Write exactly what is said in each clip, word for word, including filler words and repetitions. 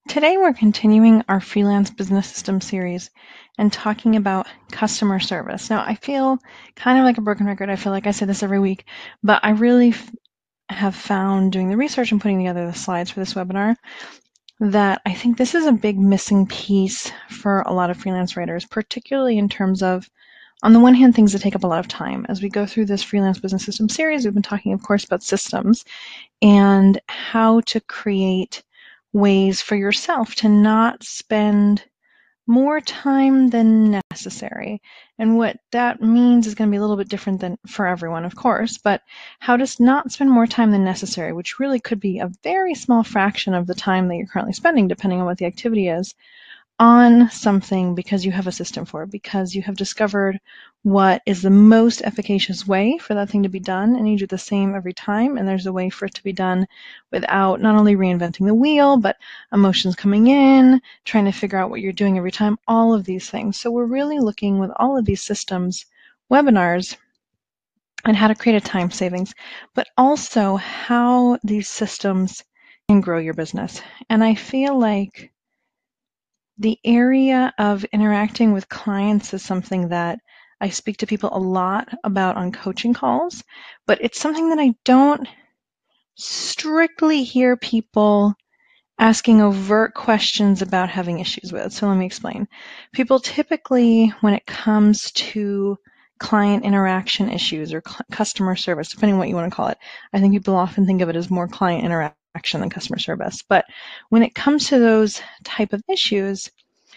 Today we're continuing our freelance business system series and talking about customer service. Now, I feel kind of like a broken record. I feel like I say this every week, but I really f- have found doing the research and putting together the slides for this webinar that I think this is a big missing piece for a lot of freelance writers, particularly in terms of, on the one hand, things that take up a lot of time. As we go through this freelance business system series, we've been talking, of course, about systems and how to create ways for yourself to not spend more time than necessary. And what that means is going to be a little bit different than for everyone, of course, but how to not spend more time than necessary, which really could be a very small fraction of the time that you're currently spending, depending on what the activity is, on something because you have a system for it, because you have discovered what is the most efficacious way for that thing to be done, and you do the same every time, and there's a way for it to be done without not only reinventing the wheel, but emotions coming in, trying to figure out what you're doing every time, all of these things. So we're really looking with all of these systems webinars and how to create a time savings, but also how these systems can grow your business. And I feel like the area of interacting with clients is something that I speak to people a lot about on coaching calls, but it's something that I don't strictly hear people asking overt questions about having issues with. So let me explain. People typically, when it comes to client interaction issues or customer service, depending on what you want to call it, I think people often think of it as more client interaction than customer service. But when it comes to those type of issues,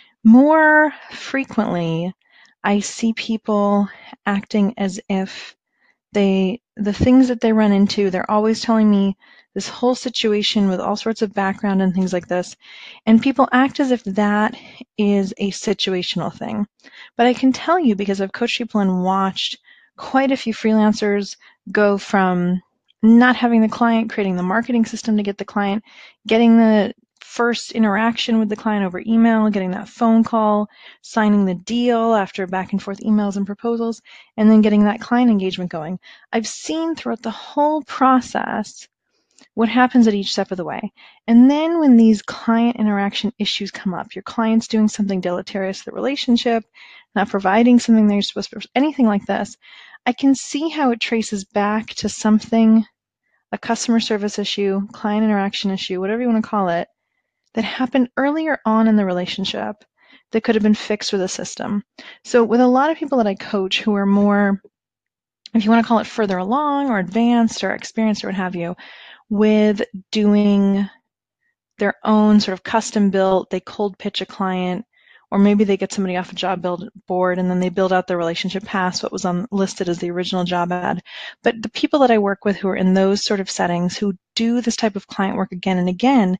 more frequently, I see people acting as if they, the things that they run into, they're always telling me this whole situation with all sorts of background and things like this, and people act as if that is a situational thing. But I can tell you, because I've coached people and watched quite a few freelancers go from not having the client, creating the marketing system to get the client, getting the first interaction with the client over email, getting that phone call, signing the deal after back and forth emails and proposals, and then getting that client engagement going. I've seen throughout the whole process what happens at each step of the way. And then when these client interaction issues come up, your client's doing something deleterious to the relationship, not providing something they're supposed to, anything like this, I can see how it traces back to something, a customer service issue, client interaction issue, whatever you want to call it, that happened earlier on in the relationship that could have been fixed with a system. So with a lot of people that I coach who are more, if you want to call it further along or advanced or experienced or what have you, with doing their own sort of custom built, they cold pitch a client, or maybe they get somebody off a job build board and then they build out their relationship past what was on, listed as the original job ad. But the people that I work with who are in those sort of settings, who do this type of client work again and again,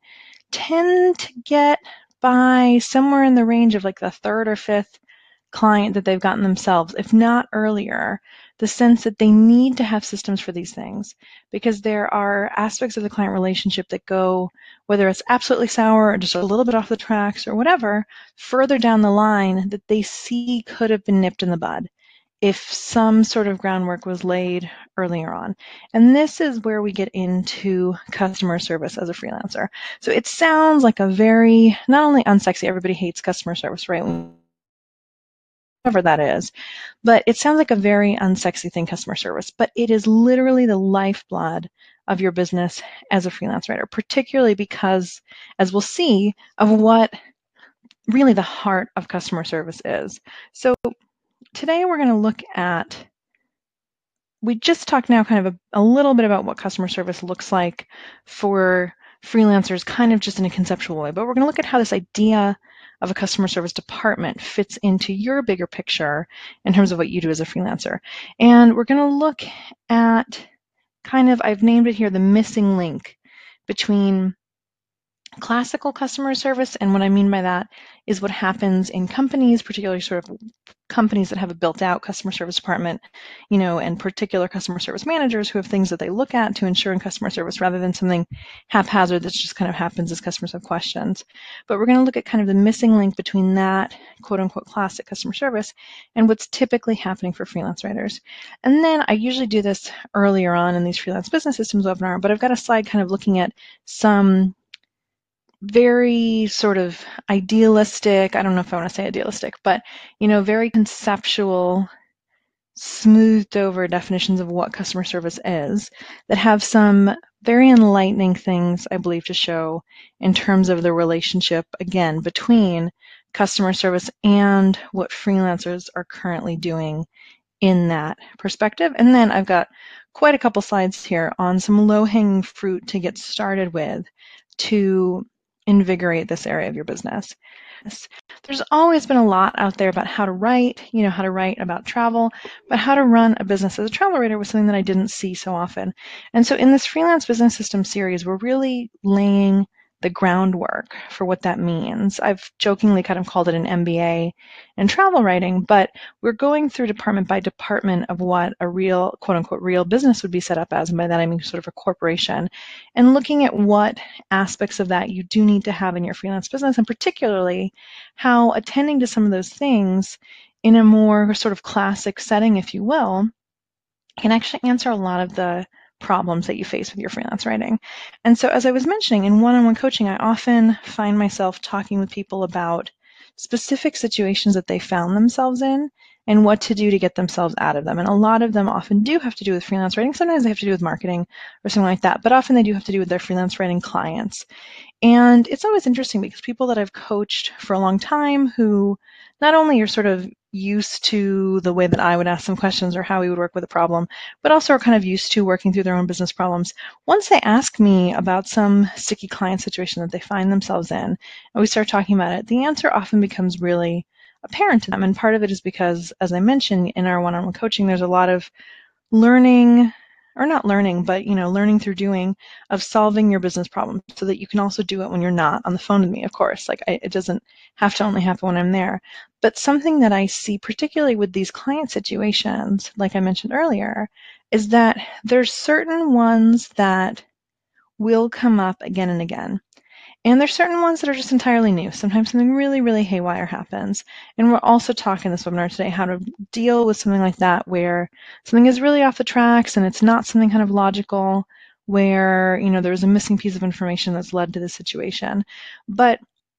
tend to get by somewhere in the range of like the third or fifth client that they've gotten themselves, if not earlier, the sense that they need to have systems for these things, because there are aspects of the client relationship that go, whether it's absolutely sour or just a little bit off the tracks or whatever, further down the line that they see could have been nipped in the bud if some sort of groundwork was laid earlier on. And this is where we get into customer service as a freelancer. So it sounds like a very, not only unsexy, everybody hates customer service, right? Whatever that is, but it sounds like a very unsexy thing, customer service, but it is literally the lifeblood of your business as a freelance writer, particularly because, as we'll see, of what really the heart of customer service is. So today we're going to look at, we just talked now kind of a, a little bit about what customer service looks like for freelancers, kind of just in a conceptual way, but we're going to look at how this idea of a customer service department fits into your bigger picture in terms of what you do as a freelancer. And we're going to look at kind of, I've named it here, the missing link between classical customer service, and what I mean by that is what happens in companies, particularly sort of companies that have a built-out customer service department, you know, and particular customer service managers who have things that they look at to ensure in customer service rather than something haphazard that just kind of happens as customers have questions. But we're going to look at kind of the missing link between that quote-unquote classic customer service and what's typically happening for freelance writers. And then I usually do this earlier on in these freelance business systems webinar, but I've got a slide kind of looking at some very sort of idealistic, I don't know if I want to say idealistic, but, you know, very conceptual, smoothed over definitions of what customer service is that have some very enlightening things, I believe, to show in terms of the relationship, again, between customer service and what freelancers are currently doing in that perspective. And then I've got quite a couple slides here on some low-hanging fruit to get started with to invigorate this area of your business. There's always been a lot out there about how to write, you know, how to write about travel, but how to run a business as a travel writer was something that I didn't see so often. And so in this Freelance Business System series, we're really laying the groundwork for what that means. I've jokingly kind of called it an M B A in travel writing, but we're going through department by department of what a real, quote unquote, real business would be set up as, and by that I mean sort of a corporation, and looking at what aspects of that you do need to have in your freelance business, and particularly how attending to some of those things in a more sort of classic setting, if you will, can actually answer a lot of the problems that you face with your freelance writing. And so as I was mentioning, in one-on-one coaching, I often find myself talking with people about specific situations that they found themselves in and what to do to get themselves out of them. And a lot of them often do have to do with freelance writing. Sometimes they have to do with marketing or something like that, but often they do have to do with their freelance writing clients. And it's always interesting because people that I've coached for a long time who not only are sort of used to the way that I would ask them questions or how we would work with a problem, but also are kind of used to working through their own business problems. Once they ask me about some sticky client situation that they find themselves in, and we start talking about it, the answer often becomes really apparent to them. And part of it is because, as I mentioned, in our one-on-one coaching, there's a lot of learning, or not learning, but, you know, learning through doing of solving your business problem so that you can also do it when you're not on the phone with me, of course. Like, I, it doesn't have to only happen when I'm there. But something that I see, particularly with these client situations, like I mentioned earlier, is that there's certain ones that will come up again and again. And there's certain ones that are just entirely new. Sometimes something really, really haywire happens. And we're also talking in this webinar today how to deal with something like that where something is really off the tracks and it's not something kind of logical where, you know, there's a missing piece of information that's led to the situation. But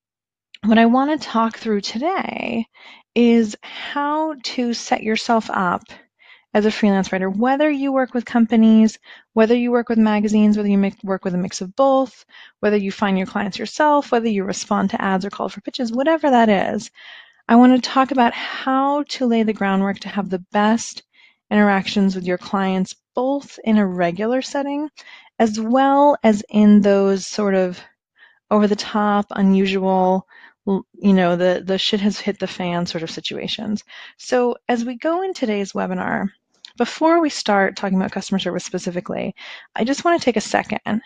what I want to talk through today is how to set yourself up as a freelance writer, whether you work with companies, whether you work with magazines, whether you make, work with a mix of both, whether you find your clients yourself, whether you respond to ads or call for pitches, whatever that is, I want to talk about how to lay the groundwork to have the best interactions with your clients, both in a regular setting, as well as in those sort of over-the-top, unusual, you know, the, the shit has hit the fan sort of situations. So as we go in today's webinar, before we start talking about customer service specifically, I just want to take a second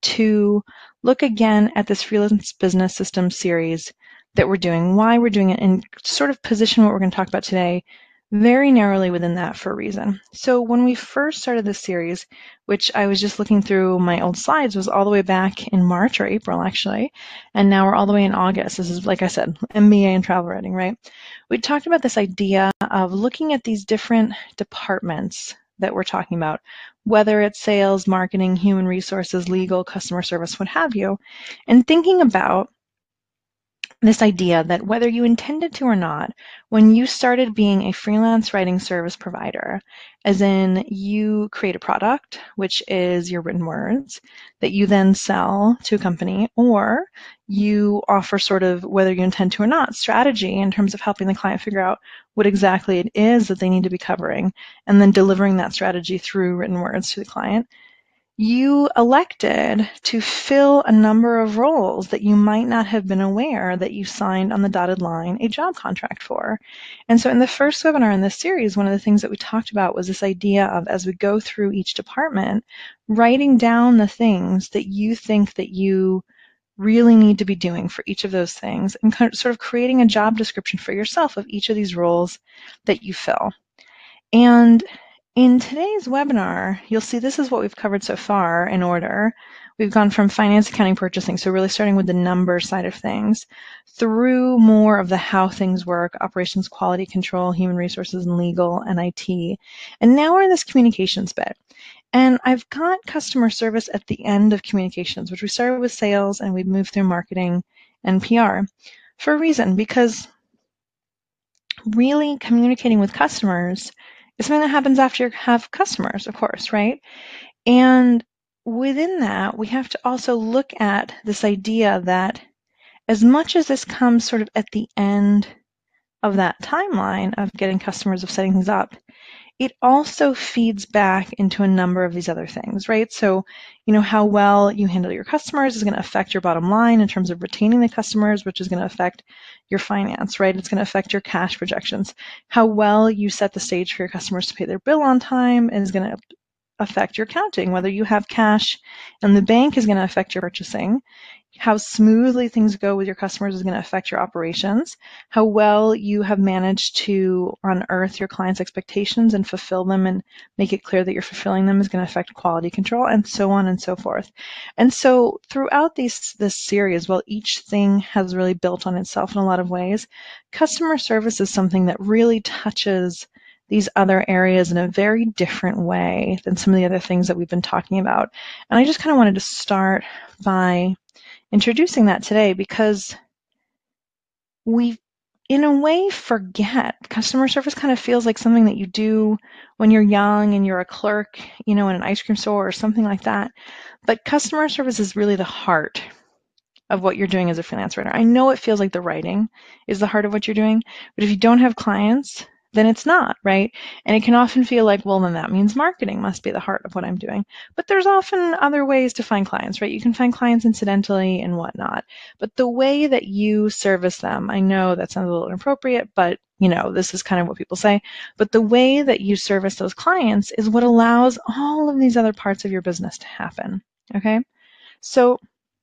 to look again at this Freelance Business System series that we're doing, why we're doing it, and sort of position what we're going to talk about today very narrowly within that for a reason. So when we first started this series, which I was just looking through my old slides, was all the way back in March or April, actually, and now we're all the way in August. This is, like I said, M B A in travel writing, right? We talked about this idea of looking at these different departments that we're talking about, whether it's sales, marketing, human resources, legal, customer service, what have you, and thinking about this idea that whether you intended to or not, when you started being a freelance writing service provider, as in you create a product, which is your written words, that you then sell to a company, or you offer sort of, whether you intend to or not, strategy in terms of helping the client figure out what exactly it is that they need to be covering, and then delivering that strategy through written words to the client. You elected to fill a number of roles that you might not have been aware that you signed on the dotted line a job contract for. And so in the first webinar in this series, one of the things that we talked about was this idea of, as we go through each department, writing down the things that you think that you really need to be doing for each of those things, and sort of creating a job description for yourself of each of these roles that you fill. And in today's webinar, you'll see this is what we've covered so far in order. We've gone from finance, accounting, purchasing, so really starting with the number side of things, through more of the how things work, operations, quality control, human resources, and legal, and I T. And now we're in this communications bit. And I've got customer service at the end of communications, which we started with sales and we moved through marketing and P R for a reason, because really communicating with customers is something that happens after you have customers, of course, right? And within that, we have to also look at this idea that as much as this comes sort of at the end of that timeline of getting customers, of setting things up, it also feeds back into a number of these other things, right? So, you know, how well you handle your customers is going to affect your bottom line in terms of retaining the customers, which is going to affect your finance, right? It's going to affect your cash projections. How well you set the stage for your customers to pay their bill on time is going to affect your accounting. Whether you have cash in the bank is going to affect your purchasing. How smoothly things go with your customers is going to affect your operations. How well you have managed to unearth your clients' expectations and fulfill them and make it clear that you're fulfilling them is going to affect quality control, and so on and so forth. And so throughout these, this series, while each thing has really built on itself in a lot of ways, customer service is something that really touches these other areas in a very different way than some of the other things that we've been talking about. And I just kind of wanted to start by introducing that today, because we, in a way, forget. Customer service kind of feels like something that you do when you're young and you're a clerk, you know, in an ice cream store or something like that. But customer service is really the heart of what you're doing as a freelance writer. I know it feels like the writing is the heart of what you're doing, but if you don't have clients, then it's not, right? And it can often feel like, well, then that means marketing must be the heart of what I'm doing. But there's often other ways to find clients, right? You can find clients incidentally and whatnot. But the way that you service them, I know that sounds a little inappropriate, but you know, this is kind of what people say. But the way that you service those clients is what allows all of these other parts of your business to happen, okay? So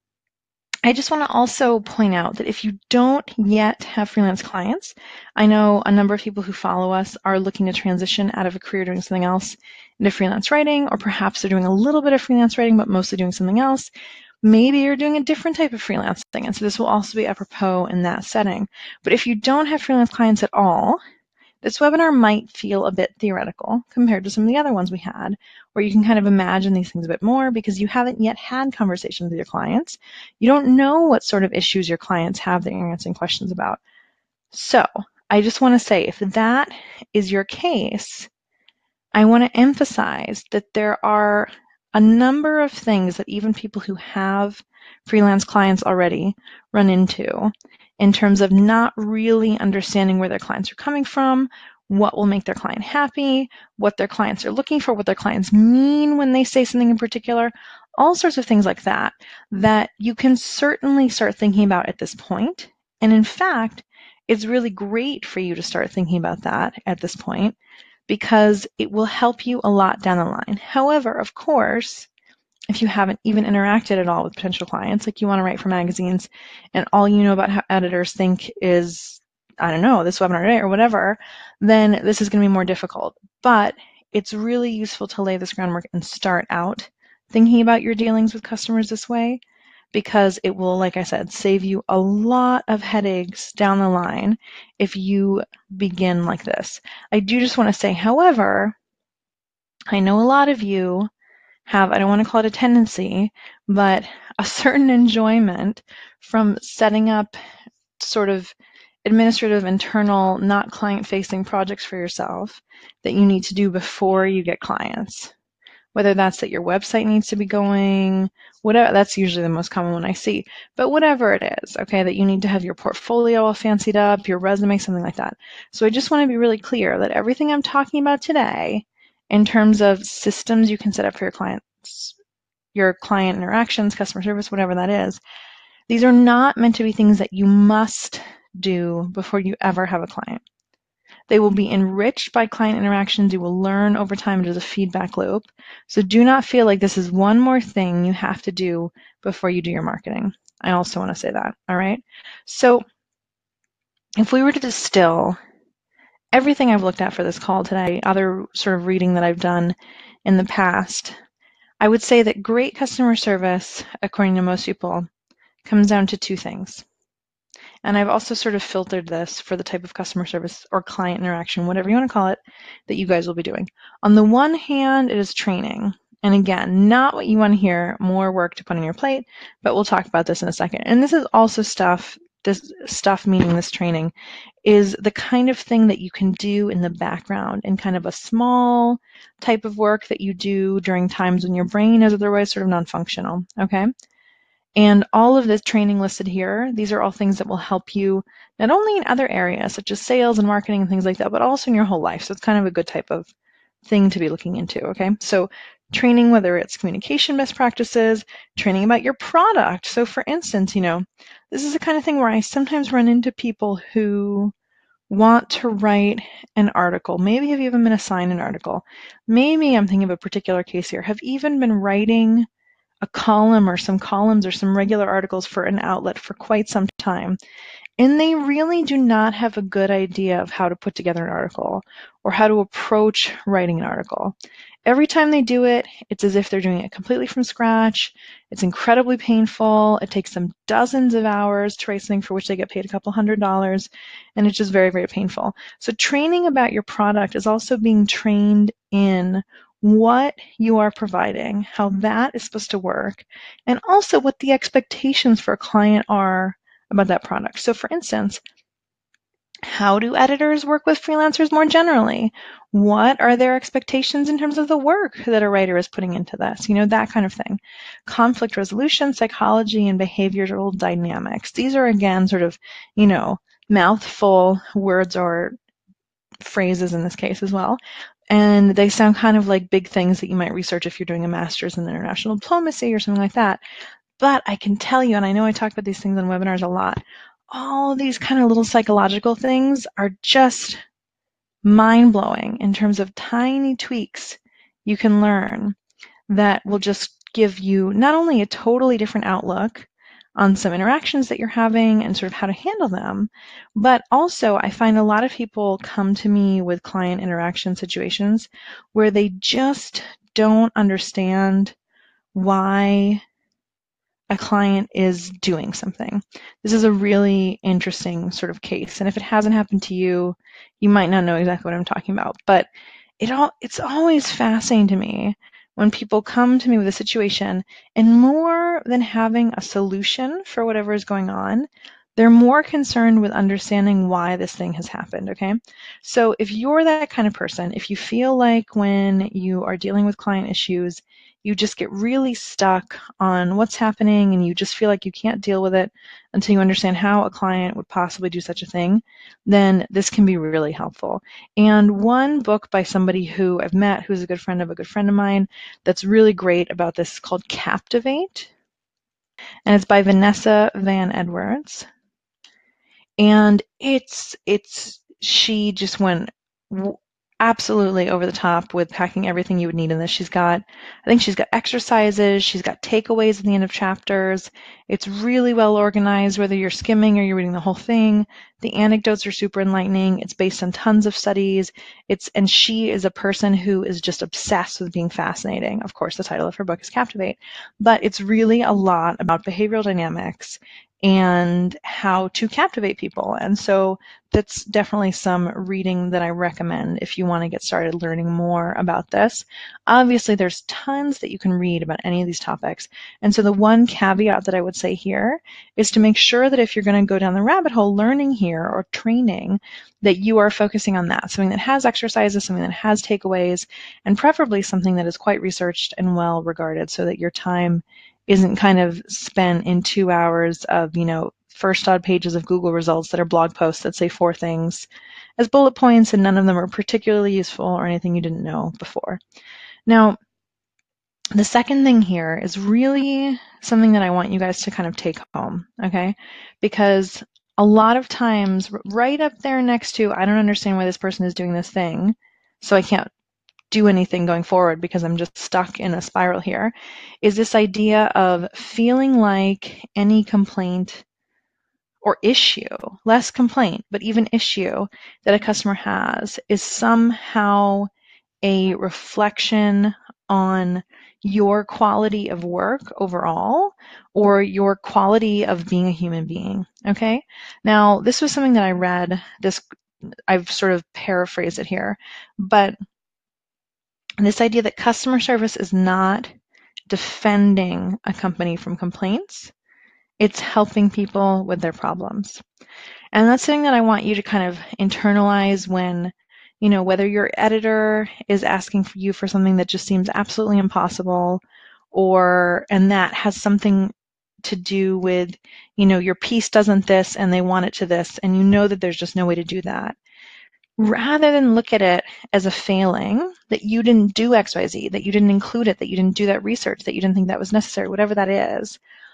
I just want to also point out that if you don't yet have freelance clients, I know a number of people who follow us are looking to transition out of a career doing something else into freelance writing, or perhaps they're doing a little bit of freelance writing, but mostly doing something else. Maybe you're doing a different type of freelancing, and so this will also be apropos in that setting. But if you don't have freelance clients at all, this webinar might feel a bit theoretical compared to some of the other ones we had, where you can kind of imagine these things a bit more because you haven't yet had conversations with your clients. You don't know what sort of issues your clients have that you're answering questions about. So I just want to say, if that is your case, I want to emphasize that there are a number of things that even people who have freelance clients already run into in terms of not really understanding where their clients are coming from, what will make their client happy, what their clients are looking for, what their clients mean when they say something in particular, all sorts of things like that, that you can certainly start thinking about at this point. And in fact, it's really great for you to start thinking about that at this point, because it will help you a lot down the line. However, of course, if you haven't even interacted at all with potential clients, like you want to write for magazines and all you know about how editors think is, I don't know, this webinar today or whatever, then this is going to be more difficult. But it's really useful to lay this groundwork and start out thinking about your dealings with customers this way, because it will, like I said, save you a lot of headaches down the line if you begin like this. I do just want to say, however, I know a lot of you have, I don't want to call it a tendency, but a certain enjoyment from setting up sort of administrative, internal, not client-facing projects for yourself that you need to do before you get clients. Whether that's that your website needs to be going, whatever, that's usually the most common one I see. But whatever it is, okay, that you need to have your portfolio all fancied up, your resume, something like that. So I just want to be really clear that everything I'm talking about today, in terms of systems you can set up for your clients, your client interactions, customer service, whatever that is, these are not meant to be things that you must do before you ever have a client. They will be enriched by client interactions. You will learn over time. It is a feedback loop. So do not feel like this is one more thing you have to do before you do your marketing. I also want to say that, all right? So if we were to distill everything I've looked at for this call today, other sort of reading that I've done in the past, I would say that great customer service, according to most people, comes down to two things. And I've also sort of filtered this for the type of customer service or client interaction, whatever you want to call it, that you guys will be doing. On the one hand, it is training. And again, not what you want to hear, more work to put on your plate, but we'll talk about this in a second. And this is also stuff, this stuff meaning this training, is the kind of thing that you can do in the background in kind of a small type of work that you do during times when your brain is otherwise sort of non-functional, okay? And all of this training listed here, these are all things that will help you not only in other areas such as sales and marketing and things like that, but also in your whole life. So it's kind of a good type of thing to be looking into, okay? So training, whether it's communication best practices, training about your product. So for instance, you know, this is the kind of thing where I sometimes run into people who want to write an article. Maybe have even been assigned an article. Maybe I'm thinking of a particular case here, have even been writing a column or some columns or some regular articles for an outlet for quite some time. And they really do not have a good idea of how to put together an article or how to approach writing an article. Every time they do it, it's as if they're doing it completely from scratch. It's incredibly painful. It takes them dozens of hours to write something for which they get paid a couple hundred dollars, and it's just very, very painful. So training about your product is also being trained in what you are providing, how that is supposed to work, and also what the expectations for a client are about that product. So for instance, how do editors work with freelancers more generally? What are their expectations in terms of the work that a writer is putting into this? You know, that kind of thing. Conflict resolution, psychology, and behavioral dynamics. These are, again, sort of, you know, mouthful words or phrases in this case as well. And they sound kind of like big things that you might research if you're doing a master's in international diplomacy or something like that. But I can tell you, and I know I talk about these things on webinars a lot, all these kind of little psychological things are just mind-blowing in terms of tiny tweaks you can learn that will just give you not only a totally different outlook on some interactions that you're having and sort of how to handle them, but also I find a lot of people come to me with client interaction situations where they just don't understand why a client is doing something. This is a really interesting sort of case. And if it hasn't happened to you, you might not know exactly what I'm talking about. But it all it's always fascinating to me when people come to me with a situation, and more than having a solution for whatever is going on, they're more concerned with understanding why this thing has happened, okay? So if you're that kind of person, if you feel like when you are dealing with client issues, you just get really stuck on what's happening and you just feel like you can't deal with it until you understand how a client would possibly do such a thing, then this can be really helpful. And one book by somebody who I've met, who's a good friend of a good friend of mine, that's really great about this is called Captivate. And it's by Vanessa Van Edwards. And it's, it's, she just went absolutely over the top with packing everything you would need in this. She's got, I think she's got exercises, she's got takeaways at the end of chapters. It's really well organized, whether you're skimming or you're reading the whole thing. The anecdotes are super enlightening. It's based on tons of studies. It's, and she is a person who is just obsessed with being fascinating. Of course, the title of her book is Captivate, but it's really a lot about behavioral dynamics and how to captivate people. And so that's definitely some reading that I recommend if you want to get started learning more about this. Obviously, there's tons that you can read about any of these topics. And so the one caveat that I would say here is to make sure that if you're going to go down the rabbit hole learning here or training, that you are focusing on that, something that has exercises, something that has takeaways, and preferably something that is quite researched and well regarded so that your time isn't kind of spent in two hours of, you know, first odd pages of Google results that are blog posts that say four things as bullet points and none of them are particularly useful or anything you didn't know before. Now, the second thing here is really something that I want you guys to kind of take home, okay? Because a lot of times, right up there next to, I don't understand why this person is doing this thing, so I can't do anything going forward because I'm just stuck in a spiral here, is this idea of feeling like any complaint or issue, less complaint, but even issue that a customer has is somehow a reflection on your quality of work overall or your quality of being a human being, okay? Now, this was something that I read, this I've sort of paraphrased it here, but this idea that customer service is not defending a company from complaints, it's helping people with their problems. And that's something that I want you to kind of internalize when, you know, whether your editor is asking for you for something that just seems absolutely impossible, or, and that has something to do with, you know, your piece doesn't this and they want it to this, and you know that there's just no way to do that. Rather than look at it as a failing, that you didn't do X Y Z, that you didn't include it, that you didn't do that research, that you didn't think that was necessary, whatever that is,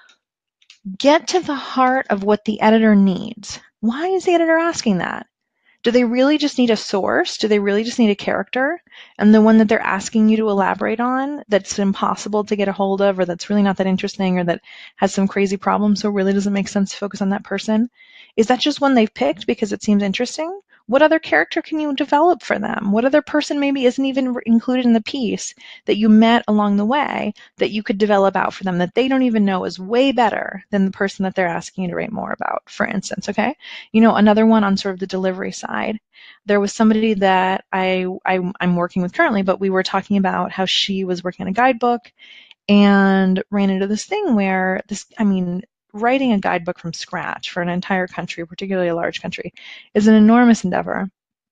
get to the heart of what the editor needs. Why is the editor asking that? Do they really just need a source? Do they really just need a character? And the one that they're asking you to elaborate on that's impossible to get a hold of, or that's really not that interesting, or that has some crazy problems, so it really doesn't make sense to focus on that person? Is that just one they've picked because it seems interesting? What other character can you develop for them? What other person maybe isn't even included in the piece that you met along the way that you could develop out for them that they don't even know is way better than the person that they're asking you to write more about, for instance, okay? You know, another one on sort of the delivery side. There was somebody that I, I, I'm working with currently, but we were talking about how she was working on a guidebook and ran into this thing where this, I mean, writing a guidebook from scratch for an entire country, particularly a large country, is an enormous endeavor.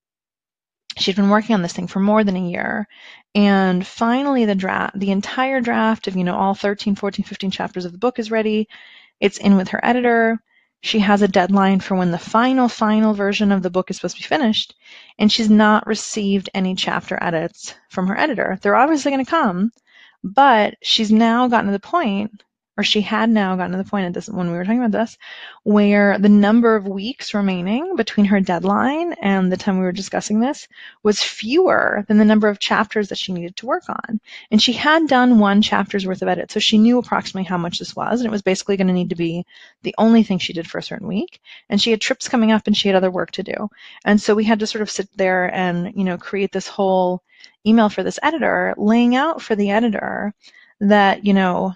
She'd been working on this thing for more than a year, and finally the draft, the entire draft of, you know, all thirteen, fourteen, fifteen chapters of the book is ready. It's in with her editor. She has a deadline for when the final, final version of the book is supposed to be finished, and she's not received any chapter edits from her editor. They're obviously going to come, but she's now gotten to the point, or she had now gotten to the point at this when we were talking about this, where the number of weeks remaining between her deadline and the time we were discussing this was fewer than the number of chapters that she needed to work on. And she had done one chapter's worth of edit, so she knew approximately how much this was, and it was basically going to need to be the only thing she did for a certain week. And she had trips coming up and she had other work to do. And so we had to sort of sit there and, you know, create this whole email for this editor, laying out for the editor that, you know,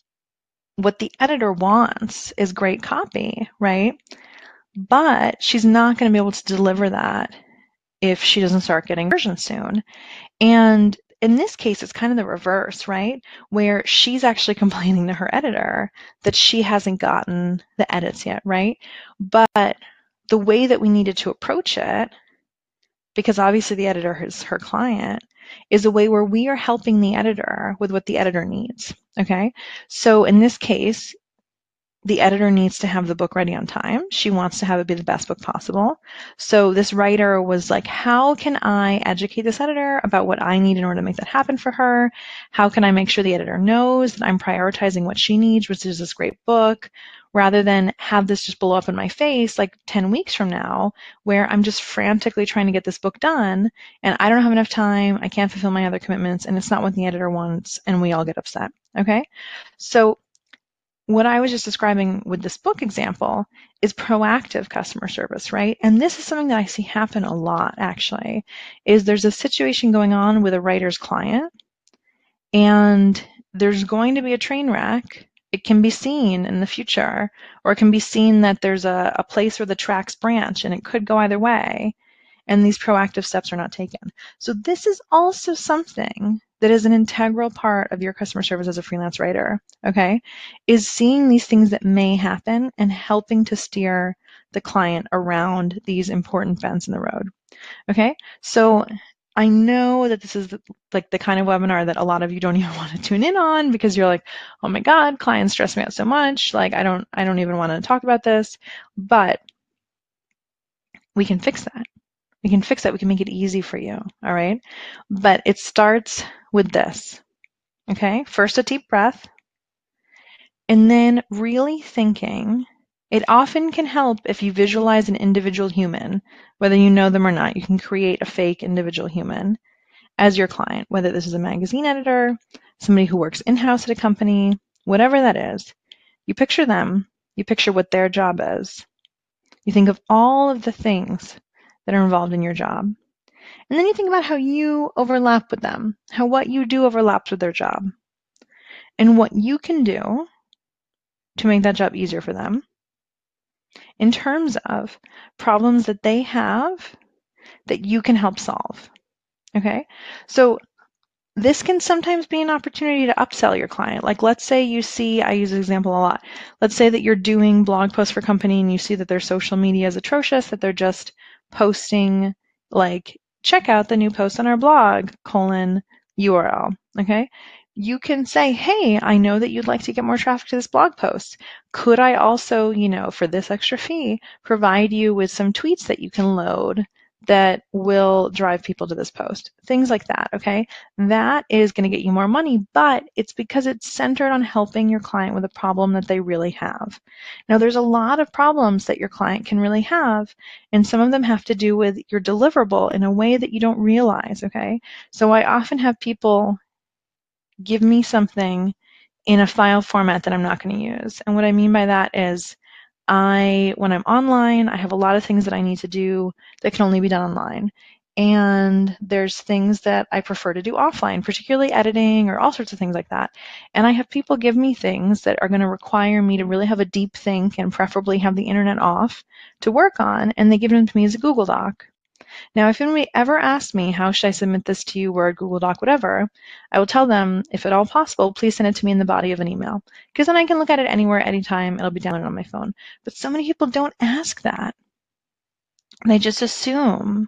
what the editor wants is great copy, right? But she's not going to be able to deliver that if she doesn't start getting versions soon. And in this case, it's kind of the reverse, right? Where she's actually complaining to her editor that she hasn't gotten the edits yet, right? But the way that we needed to approach it, because obviously the editor is her client, is a way where we are helping the editor with what the editor needs, okay? So in this case, the editor needs to have the book ready on time. She wants to have it be the best book possible. So this writer was like, how can I educate this editor about what I need in order to make that happen for her? How can I make sure the editor knows that I'm prioritizing what she needs, which is this great book, rather than have this just blow up in my face like ten weeks from now, where I'm just frantically trying to get this book done, and I don't have enough time, I can't fulfill my other commitments, and it's not what the editor wants, and we all get upset, okay? So what I was just describing with this book example is proactive customer service, right? And this is something that I see happen a lot, actually, is there's a situation going on with a writer's client, and there's going to be a train wreck. It can be seen in the future, or it can be seen that there's a, a place where the tracks branch, and it could go either way, and these proactive steps are not taken. So this is also something that is an integral part of your customer service as a freelance writer, okay, is seeing these things that may happen and helping to steer the client around these important bends in the road, okay? So I know that this is the, like the kind of webinar that a lot of you don't even want to tune in on because you're like, oh my God, clients stress me out so much. Like, I don't, I don't even want to talk about this, but we can fix that. We can fix that. We can make it easy for you, all right? But it starts with this, okay? First, a deep breath, and then really thinking. It often can help if you visualize an individual human, whether you know them or not. You can create a fake individual human as your client, whether this is a magazine editor, somebody who works in-house at a company, whatever that is. You picture them. You picture what their job is. You think of all of the things that are involved in your job. And then you think about how you overlap with them, how what you do overlaps with their job, and what you can do to make that job easier for them in terms of problems that they have that you can help solve, okay? So this can sometimes be an opportunity to upsell your client. Like, let's say you see, I use this example a lot. Let's say that you're doing blog posts for a company and you see that their social media is atrocious, that they're just posting like, check out the new post on our blog, colon, U R L, okay? You can say, hey, I know that you'd like to get more traffic to this blog post. Could I also, you know, for this extra fee, provide you with some tweets that you can load that will drive people to this post? Things like that, okay? That is going to get you more money, but it's because it's centered on helping your client with a problem that they really have. Now, there's a lot of problems that your client can really have, and some of them have to do with your deliverable in a way that you don't realize, okay? So I often have people give me something in a file format that I'm not going to use. And what I mean by that is I, when I'm online, I have a lot of things that I need to do that can only be done online. And there's things that I prefer to do offline, particularly editing or all sorts of things like that. And I have people give me things that are going to require me to really have a deep think and preferably have the internet off to work on, and they give them to me as a Google Doc. Now, if anybody ever asks me, how should I submit this to you, Word, Google Doc, whatever, I will tell them, if at all possible, please send it to me in the body of an email, because then I can look at it anywhere, anytime. It'll be downloaded on my phone. But so many people don't ask that. They just assume.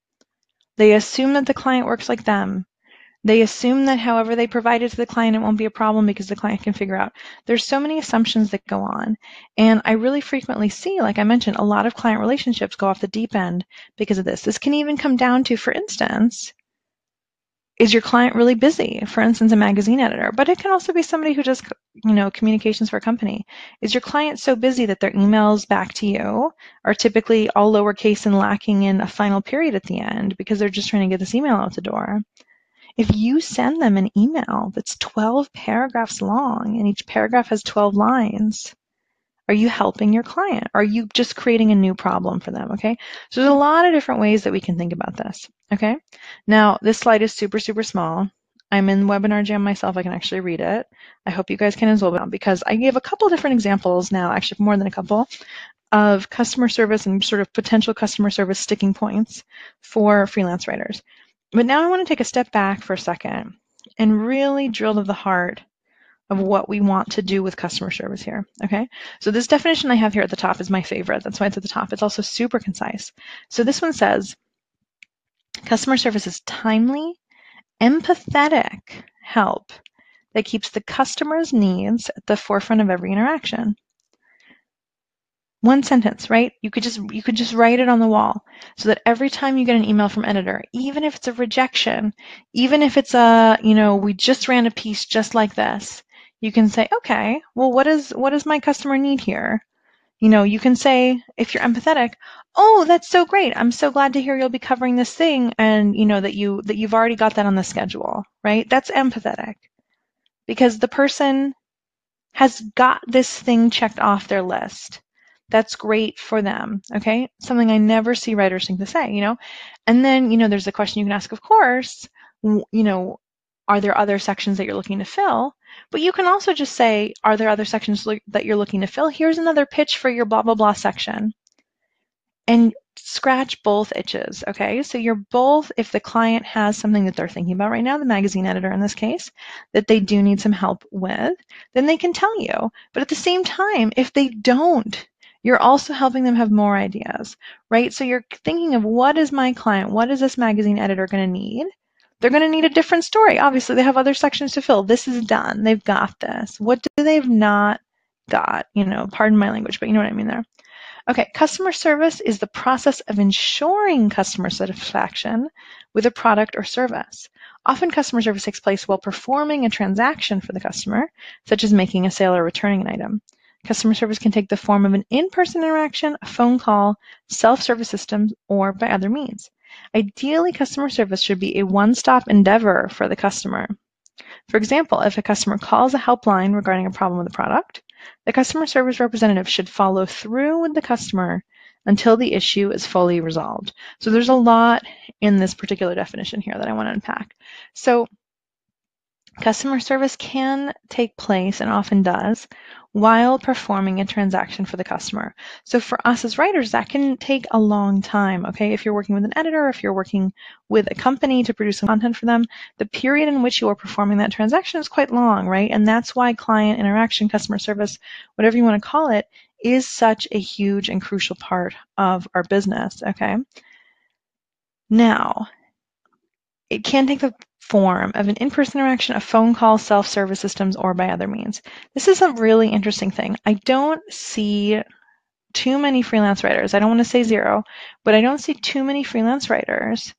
They assume that the client works like them. They assume that however they provide it to the client, it won't be a problem because the client can figure out. There's so many assumptions that go on. And I really frequently see, like I mentioned, a lot of client relationships go off the deep end because of this. This can even come down to, for instance, is your client really busy? For instance, a magazine editor, but it can also be somebody who does, you know, communications for a company. Is your client so busy that their emails back to you are typically all lowercase and lacking in a final period at the end because they're just trying to get this email out the door? If you send them an email that's twelve paragraphs long and each paragraph has twelve lines, are you helping your client? Are you just creating a new problem for them, okay? So there's a lot of different ways that we can think about this, okay? Now, this slide is super, super small. I'm in Webinar Jam myself. I can actually read it. I hope you guys can as well, because I gave a couple different examples now, actually more than a couple, of customer service and sort of potential customer service sticking points for freelance writers. But now I want to take a step back for a second and really drill to the heart of what we want to do with customer service here, okay? So this definition I have here at the top is my favorite. That's why it's at the top. It's also super concise. So this one says, customer service is timely, empathetic help that keeps the customer's needs at the forefront of every interaction. One sentence, right? You could just you could just write it on the wall so that every time you get an email from editor, even if it's a rejection, even if it's a, you know, we just ran a piece just like this, you can say, okay, well, what is what does my customer need here? You know, you can say, if you're empathetic, oh, that's so great. I'm so glad to hear you'll be covering this thing, and you know that you that you've already got that on the schedule, right? That's empathetic. Because the person has got this thing checked off their list. That's great for them, okay? Something I never see writers think to say, you know? And then, you know, there's a question you can ask, of course, you know, are there other sections that you're looking to fill? But you can also just say, are there other sections that you're looking to fill? Here's another pitch for your blah, blah, blah section. And scratch both itches, okay? So you're both, if the client has something that they're thinking about right now, the magazine editor in this case, that they do need some help with, then they can tell you. But at the same time, if they don't, you're also helping them have more ideas, right? So you're thinking of, what is my client, what is this magazine editor going to need? They're going to need a different story. Obviously, they have other sections to fill. This is done. They've got this. What do they've not got? You know, pardon my language, but you know what I mean there. Okay, customer service is the process of ensuring customer satisfaction with a product or service. Often customer service takes place while performing a transaction for the customer, such as making a sale or returning an item. Customer service can take the form of an in-person interaction, a phone call, self-service systems, or by other means. Ideally, customer service should be a one-stop endeavor for the customer. For example, if a customer calls a helpline regarding a problem with a product, the customer service representative should follow through with the customer until the issue is fully resolved. So there's a lot in this particular definition here that I want to unpack. So Customer service can take place, and often does, while performing a transaction for the customer. So for us as writers, that can take a long time, okay? If you're working with an editor, if you're working with a company to produce some content for them, the period in which you are performing that transaction is quite long, right? And that's why client interaction, customer service, whatever you want to call it, is such a huge and crucial part of our business, okay? Now, it can take the form of an in-person interaction, a phone call, self-service systems, or by other means. This is a really interesting thing. I don't see too many freelance writers. I don't want to say zero, but I don't see too many freelance writers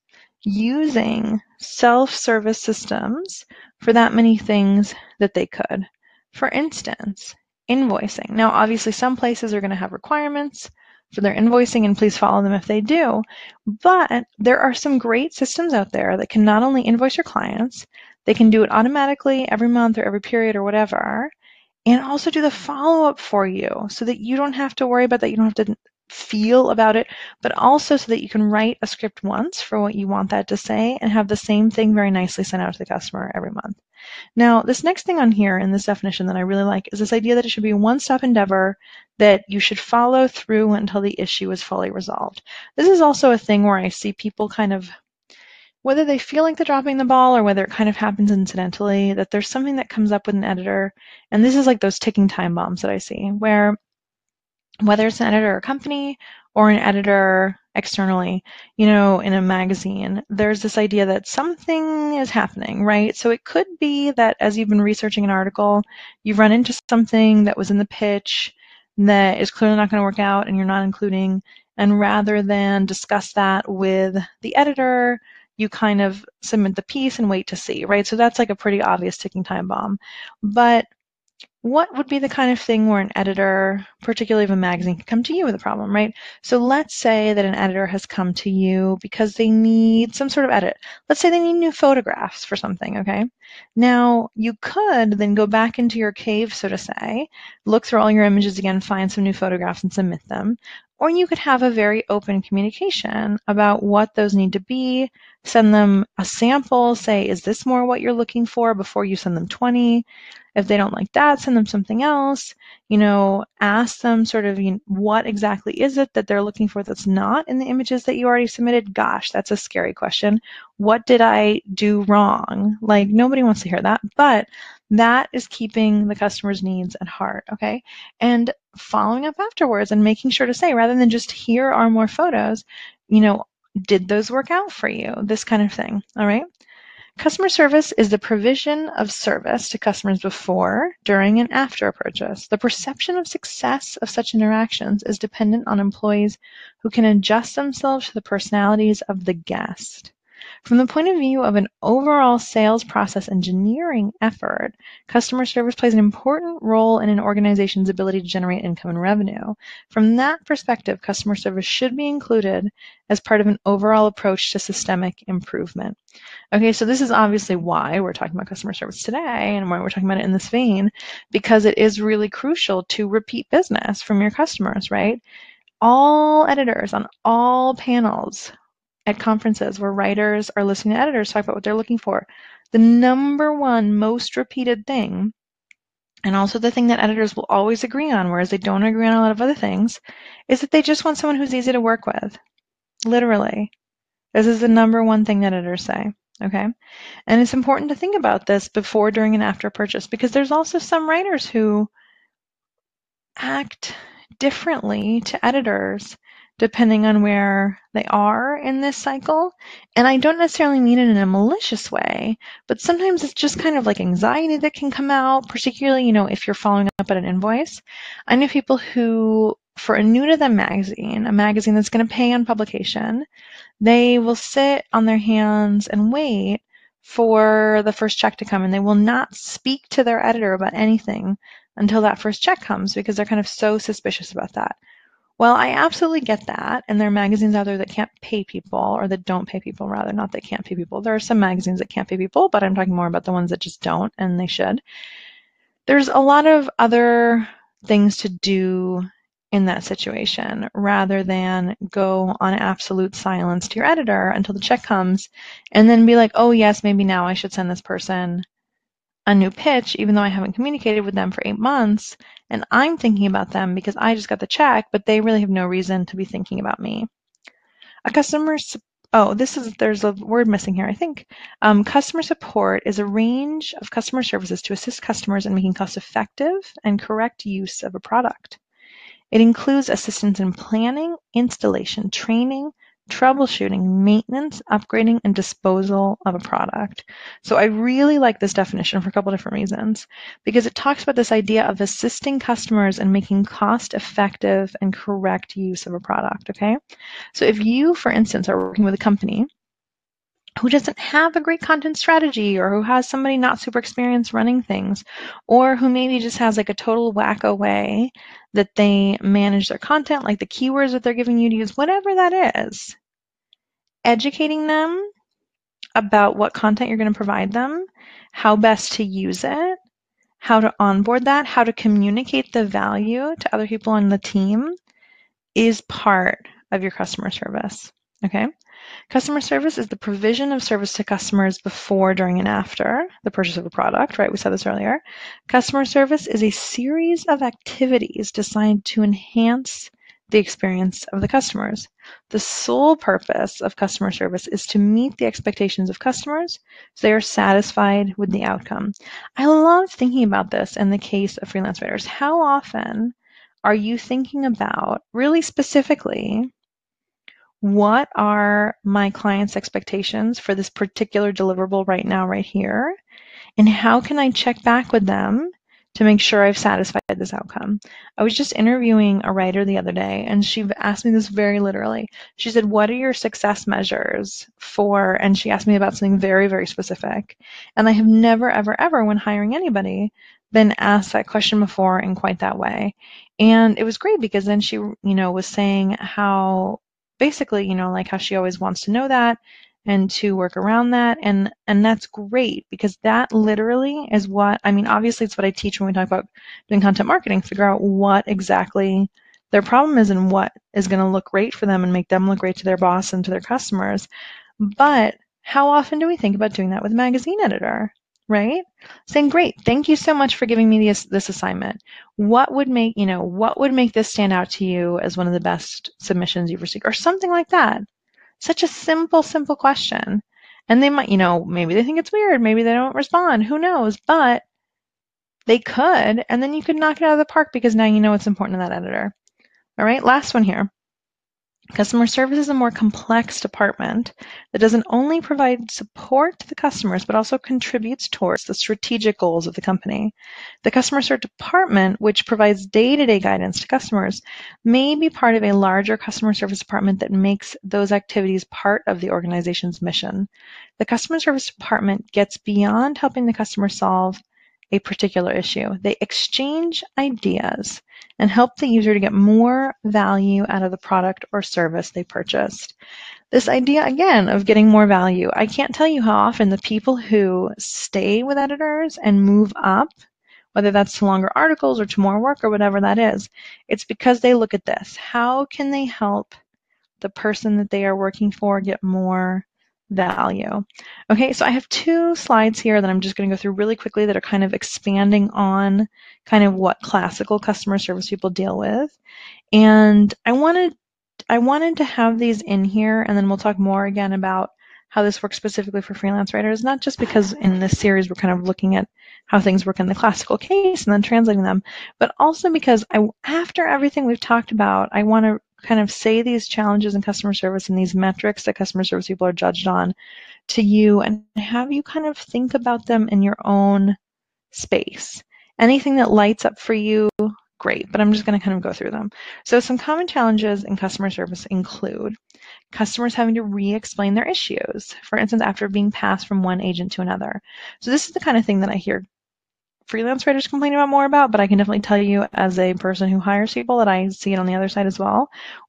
using self-service systems for that many things that they could. For instance, invoicing. Now, obviously, some places are going to have requirements for their invoicing, and please follow them if they do. But there are some great systems out there that can not only invoice your clients, they can do it automatically every month or every period or whatever, and also do the follow-up for you so that you don't have to worry about that. You don't have to feel about it, but also so that you can write a script once for what you want that to say and have the same thing very nicely sent out to the customer every month. Now, this next thing on here in this definition that I really like is this idea that it should be a one-stop endeavor that you should follow through until the issue is fully resolved. This is also a thing where I see people kind of, whether they feel like they're dropping the ball or whether it kind of happens incidentally, that there's something that comes up with an editor, and this is like those ticking time bombs that I see, where whether it's an editor or a company or an editor externally, you know, in a magazine, there's this idea that something is happening, right? So it could be that as you've been researching an article, you've run into something that was in the pitch that is clearly not going to work out and you're not including, and rather than discuss that with the editor, you kind of submit the piece and wait to see, right? So that's like a pretty obvious ticking time bomb. But what would be the kind of thing where an editor, particularly of a magazine, could come to you with a problem, right? So let's say that an editor has come to you because they need some sort of edit. Let's say they need new photographs for something, okay? Now, you could then go back into your cave, so to say, look through all your images again, find some new photographs and submit them. Or you could have a very open communication about what those need to be, send them a sample, say, is this more what you're looking for before you send them twenty? If they don't like that, send them something else. You know, ask them sort of, you know, what exactly is it that they're looking for that's not in the images that you already submitted? Gosh, that's a scary question. What did I do wrong? Like, nobody wants to hear that, but that is keeping the customer's needs at heart, okay? And following up afterwards and making sure to say, rather than just here are more photos, you know, did those work out for you? This kind of thing, all right? Customer service is the provision of service to customers before, during, and after a purchase. The perception of success of such interactions is dependent on employees who can adjust themselves to the personalities of the guest. From the point of view of an overall sales process engineering effort, customer service plays an important role in an organization's ability to generate income and revenue. From that perspective, customer service should be included as part of an overall approach to systemic improvement. Okay, so this is obviously why we're talking about customer service today and why we're talking about it in this vein, because it is really crucial to repeat business from your customers, right? All editors on all panels at conferences where writers are listening to editors talk about what they're looking for, the number one most repeated thing, and also the thing that editors will always agree on, whereas they don't agree on a lot of other things, is that they just want someone who's easy to work with. Literally. This is the number one thing that editors say. Okay. And it's important to think about this before, during, and after purchase, because there's also some writers who act differently to editors depending on where they are in this cycle. And I don't necessarily mean it in a malicious way, but sometimes it's just kind of like anxiety that can come out, particularly, you know, if you're following up at an invoice. I know people who, for a new to them magazine, a magazine that's going to pay on publication, they will sit on their hands and wait for the first check to come, and they will not speak to their editor about anything until that first check comes because they're kind of so suspicious about that. Well, I absolutely get that, and there are magazines out there that can't pay people, or that don't pay people, rather, not that can't pay people. There are some magazines that can't pay people, but I'm talking more about the ones that just don't, and they should. There's a lot of other things to do in that situation rather than go on absolute silence to your editor until the check comes and then be like, oh yes, maybe now I should send this person a new pitch, even though I haven't communicated with them for eight months, and I'm thinking about them because I just got the check, but they really have no reason to be thinking about me. A customer, oh, this is, there's a word missing here, I think. Um, customer support is a range of customer services to assist customers in making cost-effective and correct use of a product. It includes assistance in planning, installation, training, troubleshooting, maintenance, upgrading, and disposal of a product. So I really like this definition for a couple different reasons, because it talks about this idea of assisting customers in making cost-effective and correct use of a product, okay? So if you, for instance, are working with a company who doesn't have a great content strategy, or who has somebody not super experienced running things, or who maybe just has like a total wacko way that they manage their content, like the keywords that they're giving you to use, whatever that is, educating them about what content you're going to provide them, how best to use it, how to onboard that, how to communicate the value to other people on the team is part of your customer service, okay? Customer service is the provision of service to customers before, during, and after the purchase of a product, right? We said this earlier. Customer service is a series of activities designed to enhance the experience of the customers. The sole purpose of customer service is to meet the expectations of customers so they are satisfied with the outcome. I love thinking about this in the case of freelance writers. How often are you thinking about, really specifically, what are my clients' expectations for this particular deliverable right now, right here? And how can I check back with them to make sure I've satisfied this outcome? I was just interviewing a writer the other day, and she asked me this very literally. She said, what are your success measures for, and she asked me about something very, very specific. And I have never, ever, ever, when hiring anybody, been asked that question before in quite that way. And it was great because then she, you know, was saying how basically, you know, like how she always wants to know that and to work around that. And, and that's great because that literally is what, I mean, obviously it's what I teach when we talk about doing content marketing, figure out what exactly their problem is and what is going to look great for them and make them look great to their boss and to their customers. But how often do we think about doing that with a magazine editor, right? Saying, great, thank you so much for giving me this, this assignment. What would make, you know, what would make this stand out to you as one of the best submissions you've received, or something like that? Such a simple, simple question. And they might, you know, maybe they think it's weird, maybe they don't respond, who knows, but they could, and then you could knock it out of the park because now you know what's important to that editor. All right, last one here. Customer service is a more complex department that doesn't only provide support to the customers, but also contributes towards the strategic goals of the company. The customer service department, which provides day-to-day guidance to customers, may be part of a larger customer service department that makes those activities part of the organization's mission. The customer service department gets beyond helping the customer solve a particular issue. They exchange ideas and help the user to get more value out of the product or service they purchased. This idea, again, of getting more value, I can't tell you how often the people who stay with editors and move up, whether that's to longer articles or to more work or whatever that is, it's because they look at this. How can they help the person that they are working for get more value? Okay, so I have two slides here that I'm just going to go through really quickly that are kind of expanding on kind of what classical customer service people deal with. And I wanted I wanted to have these in here, and then we'll talk more again about how this works specifically for freelance writers, not just because in this series we're kind of looking at how things work in the classical case and then translating them, but also because I, after everything we've talked about, I want to kind of say these challenges in customer service and these metrics that customer service people are judged on to you and have you kind of think about them in your own space. Anything that lights up for you, great, but I'm just going to kind of go through them. So some common challenges in customer service include customers having to re-explain their issues, for instance, after being passed from one agent to another. So this is the kind of thing that I hear freelance writers complain about more about, but I can definitely tell you as a person who hires people that I see it on the other side as well,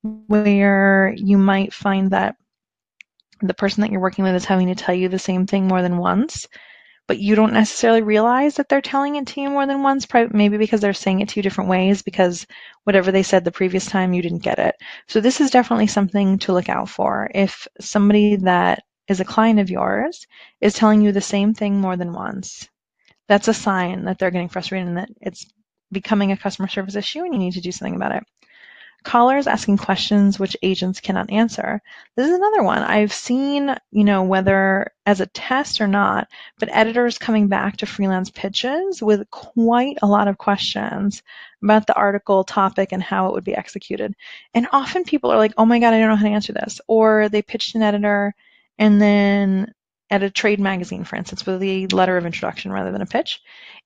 where you might find that the person that you're working with is having to tell you the same thing more than once, but you don't necessarily realize that they're telling it to you more than once, maybe because they're saying it to you different ways because whatever they said the previous time, you didn't get it. So this is definitely something to look out for. If somebody that is a client of yours is telling you the same thing more than once, that's a sign that they're getting frustrated and that it's becoming a customer service issue and you need to do something about it. Callers asking questions which agents cannot answer. This is another one. I've seen, you know, whether as a test or not, but editors coming back to freelance pitches with quite a lot of questions about the article topic and how it would be executed. And often people are like, oh my God, I don't know how to answer this. Or they pitched an editor and then at a trade magazine, for instance, with a letter of introduction rather than a pitch.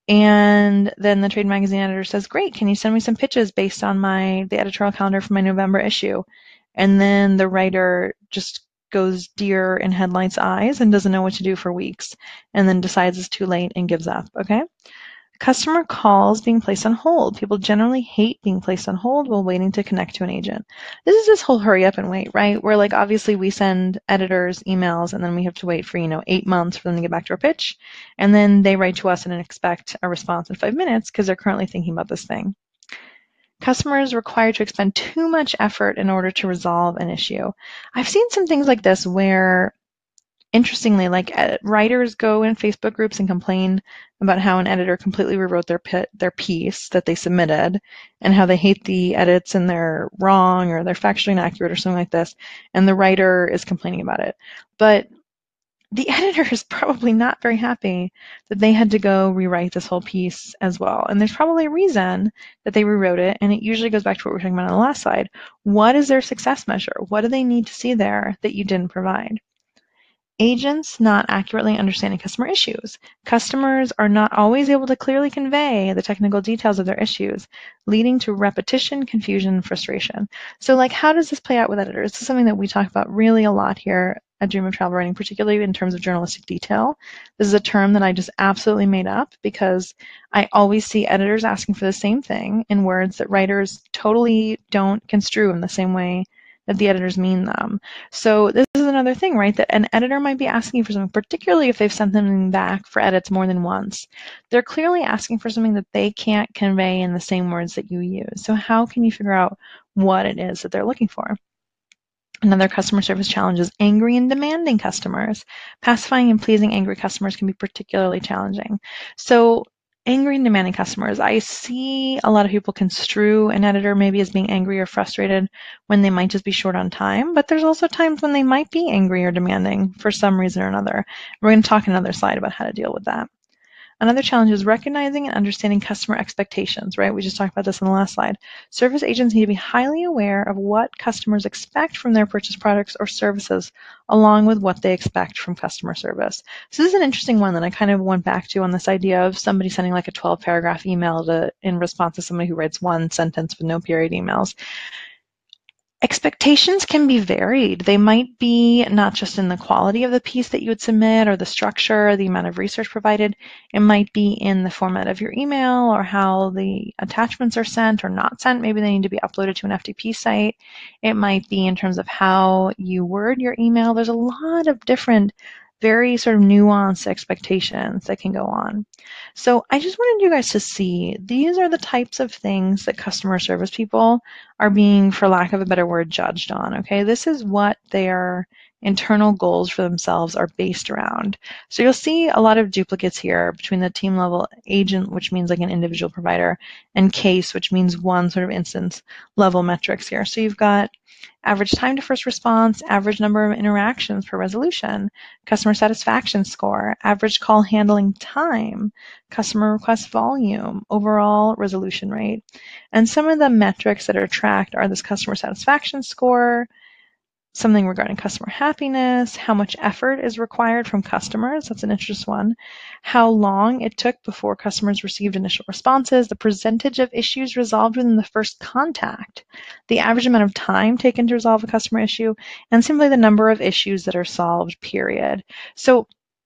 And then the trade magazine editor says, great, can you send me some pitches based on my the editorial calendar for my November issue? And then the writer just goes deer in headlights eyes and doesn't know what to do for weeks and then decides it's too late and gives up, okay? Customer calls being placed on hold. People generally hate being placed on hold while waiting to connect to an agent. This is this whole hurry up and wait, right? Where like obviously we send editors emails and then we have to wait for, you know, eight months for them to get back to our pitch. And then they write to us and expect a response in five minutes because they're currently thinking about this thing. Customers required to expend too much effort in order to resolve an issue. I've seen some things like this where interestingly, like uh, writers go in Facebook groups and complain about how an editor completely rewrote their pit, their piece that they submitted and how they hate the edits and they're wrong or they're factually inaccurate or something like this. And the writer is complaining about it. But the editor is probably not very happy that they had to go rewrite this whole piece as well. And there's probably a reason that they rewrote it. And it usually goes back to what we were talking about on the last slide. What is their success measure? What do they need to see there that you didn't provide? Agents not accurately understanding customer issues. Customers are not always able to clearly convey the technical details of their issues, leading to repetition, confusion, and frustration. So like, how does this play out with editors? This is something that we talk about really a lot here at Dream of Travel Writing, particularly in terms of journalistic detail. This is a term that I just absolutely made up because I always see editors asking for the same thing in words that writers totally don't construe in the same way that the editors mean them. So this is another thing, right? That an editor might be asking for something, particularly if they've sent something back for edits more than once. They're clearly asking for something that they can't convey in the same words that you use. So how can you figure out what it is that they're looking for? Another customer service challenge is angry and demanding customers. Pacifying and pleasing angry customers can be particularly challenging. So angry and demanding customers. I see a lot of people construe an editor maybe as being angry or frustrated when they might just be short on time, but there's also times when they might be angry or demanding for some reason or another. We're going to talk in another slide about how to deal with that. Another challenge is recognizing and understanding customer expectations, right? We just talked about this on the last slide. Service agents need to be highly aware of what customers expect from their purchased products or services, along with what they expect from customer service. So this is an interesting one that I kind of went back to on this idea of somebody sending like a twelve paragraph email to, in response to somebody who writes one sentence with no period emails. Expectations can be varied. They might be not just in the quality of the piece that you would submit or the structure, or the amount of research provided. It might be in the format of your email or how the attachments are sent or not sent. Maybe they need to be uploaded to an F T P site. It might be in terms of how you word your email. There's a lot of different very sort of nuanced expectations that can go on. So I just wanted you guys to see these are the types of things that customer service people are being, for lack of a better word, judged on. Okay, this is what their internal goals for themselves are based around. So you'll see a lot of duplicates here between the team level agent, which means like an individual provider, and case, which means one sort of instance level metrics here. So you've got average time to first response, average number of interactions per resolution, customer satisfaction score, average call handling time, customer request volume, overall resolution rate. And some of the metrics that are tracked are this customer satisfaction score, something regarding customer happiness, how much effort is required from customers, that's an interesting one, how long it took before customers received initial responses, the percentage of issues resolved within the first contact, the average amount of time taken to resolve a customer issue, and simply the number of issues that are solved, period. So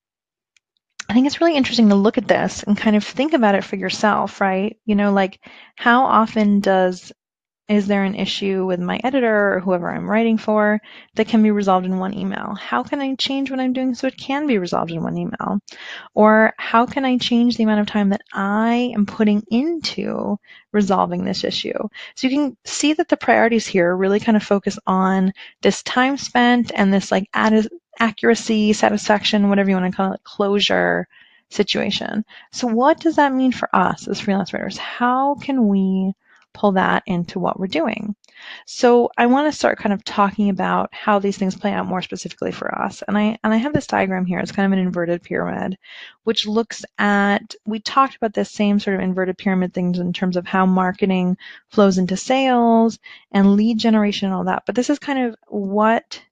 I think it's really interesting to look at this and kind of think about it for yourself, right? You know, like how often does Is there an issue with my editor or whoever I'm writing for that can be resolved in one email? How can I change what I'm doing so it can be resolved in one email? Or how can I change the amount of time that I am putting into resolving this issue? So you can see that the priorities here really kind of focus on this time spent and this like accuracy, satisfaction, whatever you want to call it, closure situation. So what does that mean for us as freelance writers? How can we pull that into what we're doing? So I want to start kind of talking about how these things play out more specifically for us. And I and I have this diagram here. It's kind of an inverted pyramid, which looks at, we talked about this same sort of inverted pyramid things in terms of how marketing flows into sales and lead generation and all that. But this is kind of what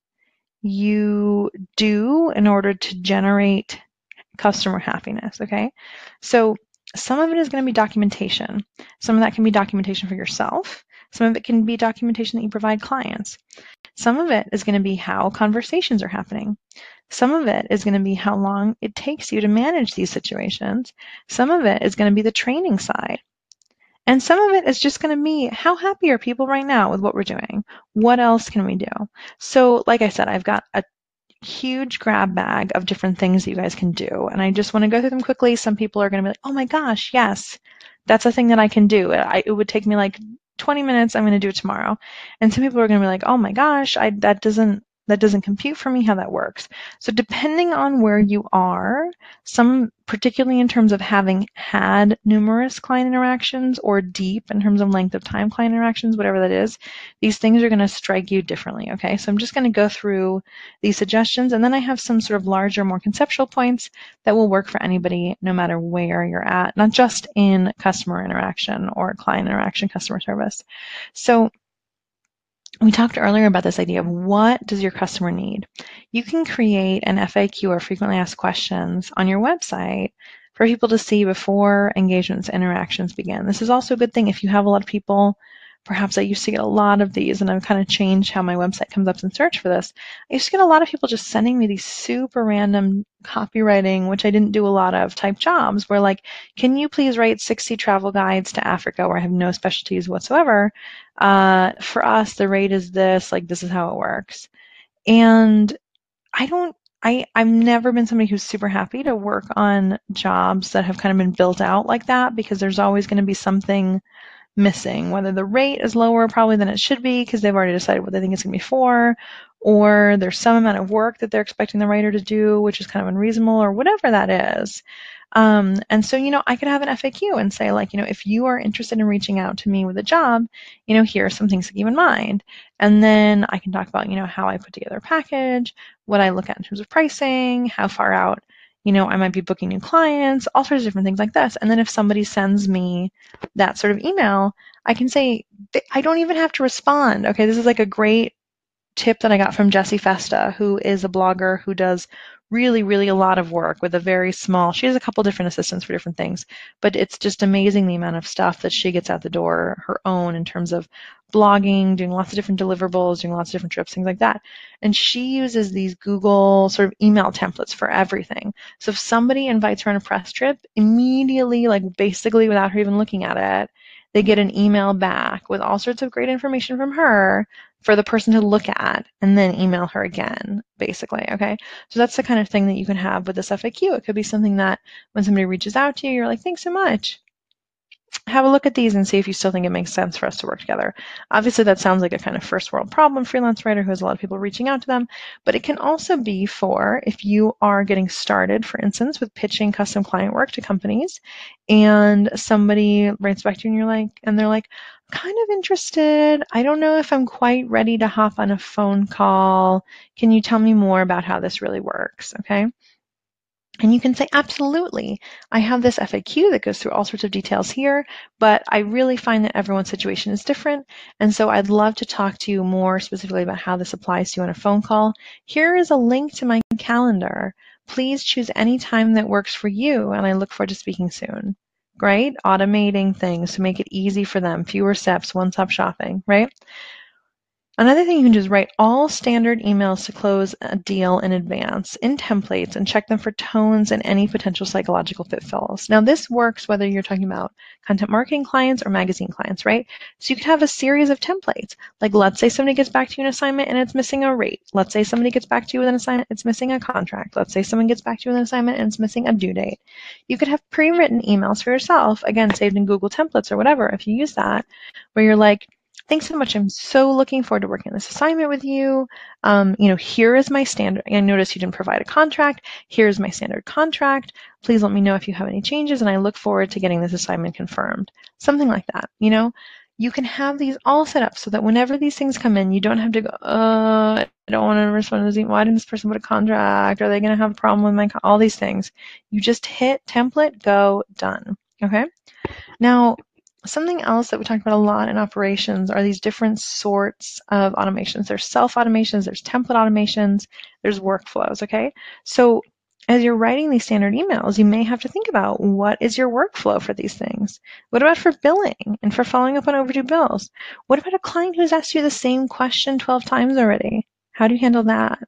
you do in order to generate customer happiness, okay? So some of it is going to be documentation. Some of that can be documentation for yourself. Some of it can be documentation that you provide clients. Some of it is going to be how conversations are happening. Some of it is going to be how long it takes you to manage these situations. Some of it is going to be the training side. And some of it is just going to be how happy are people right now with what we're doing? What else can we do? So like I said, I've got a huge grab bag of different things that you guys can do. And I just want to go through them quickly. Some people are going to be like, oh my gosh, yes, that's a thing that I can do. I, it would take me like twenty minutes. I'm going to do it tomorrow. And some people are going to be like, oh my gosh, I, that doesn't that doesn't compute for me how that works. So depending on where you are, some particularly in terms of having had numerous client interactions or deep in terms of length of time client interactions, whatever that is, these things are going to strike you differently, okay? So I'm just going to go through these suggestions, and then I have some sort of larger, more conceptual points that will work for anybody no matter where you're at, not just in customer interaction or client interaction, customer service. So we talked earlier about this idea of what does your customer need? You can create an F A Q or frequently asked questions on your website for people to see before engagements and interactions begin. This is also a good thing if you have a lot of people. Perhaps I used to get a lot of these, and I've kind of changed how my website comes up in search for this. I used to get a lot of people just sending me these super random copywriting, which I didn't do a lot of, type jobs where like, can you please write sixty travel guides to Africa where I have no specialties whatsoever? Uh, for us, the rate is this, like this is how it works. And I don't, I, I've never been somebody who's super happy to work on jobs that have kind of been built out like that, because there's always going to be something missing, whether the rate is lower probably than it should be because they've already decided what they think it's going to be for, or there's some amount of work that they're expecting the writer to do, which is kind of unreasonable, or whatever that is. Um, and so, you know, I could have an F A Q and say, like, you know, if you are interested in reaching out to me with a job, you know, here are some things to keep in mind. And then I can talk about, you know, how I put together a package, what I look at in terms of pricing, how far out, you know, I might be booking new clients, all sorts of different things like this. And then if somebody sends me that sort of email, I can say, I don't even have to respond. Okay, this is like a great tip that I got from Jessie Festa, who is a blogger who does really, really a lot of work with a very small, she has a couple different assistants for different things, but it's just amazing the amount of stuff that she gets out the door, her own, in terms of blogging, doing lots of different deliverables, doing lots of different trips, things like that. And she uses these Google sort of email templates for everything. So if somebody invites her on a press trip, immediately, like basically without her even looking at it, they get an email back with all sorts of great information from her for the person to look at and then email her again, basically, okay? So that's the kind of thing that you can have with this F A Q. It could be something that when somebody reaches out to you, you're like, thanks so much. Have a look at these and see if you still think it makes sense for us to work together. Obviously, that sounds like a kind of first world problem freelance writer who has a lot of people reaching out to them, but it can also be for if you are getting started, for instance, with pitching custom client work to companies, and somebody writes back to you and you're like, and they're like, kind of interested. I don't know if I'm quite ready to hop on a phone call. Can you tell me more about how this really works? Okay. And you can say, absolutely. I have this F A Q that goes through all sorts of details here, but I really find that everyone's situation is different. And so I'd love to talk to you more specifically about how this applies to you on a phone call. Here is a link to my calendar. Please choose any time that works for you, and I look forward to speaking soon. Great. Automating things to make it easy for them. Fewer steps, one-stop shopping, right? Another thing you can do is write all standard emails to close a deal in advance in templates and check them for tones and any potential psychological pitfalls. Now, this works whether you're talking about content marketing clients or magazine clients, right? So you could have a series of templates. Like, let's say somebody gets back to you an assignment and it's missing a rate. Let's say somebody gets back to you with an assignment, it's missing a contract. Let's say someone gets back to you with an assignment and it's missing a due date. You could have pre-written emails for yourself, again, saved in Google Templates or whatever, if you use that, where you're like, thanks so much. I'm so looking forward to working on this assignment with you. Um, you know, here is my standard. I noticed you didn't provide a contract. Here's my standard contract. Please let me know if you have any changes, and I look forward to getting this assignment confirmed. Something like that, you know? You can have these all set up so that whenever these things come in, you don't have to go, uh, I don't want to respond to this email. Why didn't this person put a contract? Are they going to have a problem with my, co-? All these things. You just hit template, go, done. Okay? Now, something else that we talked about a lot in operations are these different sorts of automations. There's self-automations, there's template automations, there's workflows, okay? So as you're writing these standard emails, you may have to think about what is your workflow for these things? What about for billing and for following up on overdue bills? What about a client who's asked you the same question twelve times already? How do you handle that?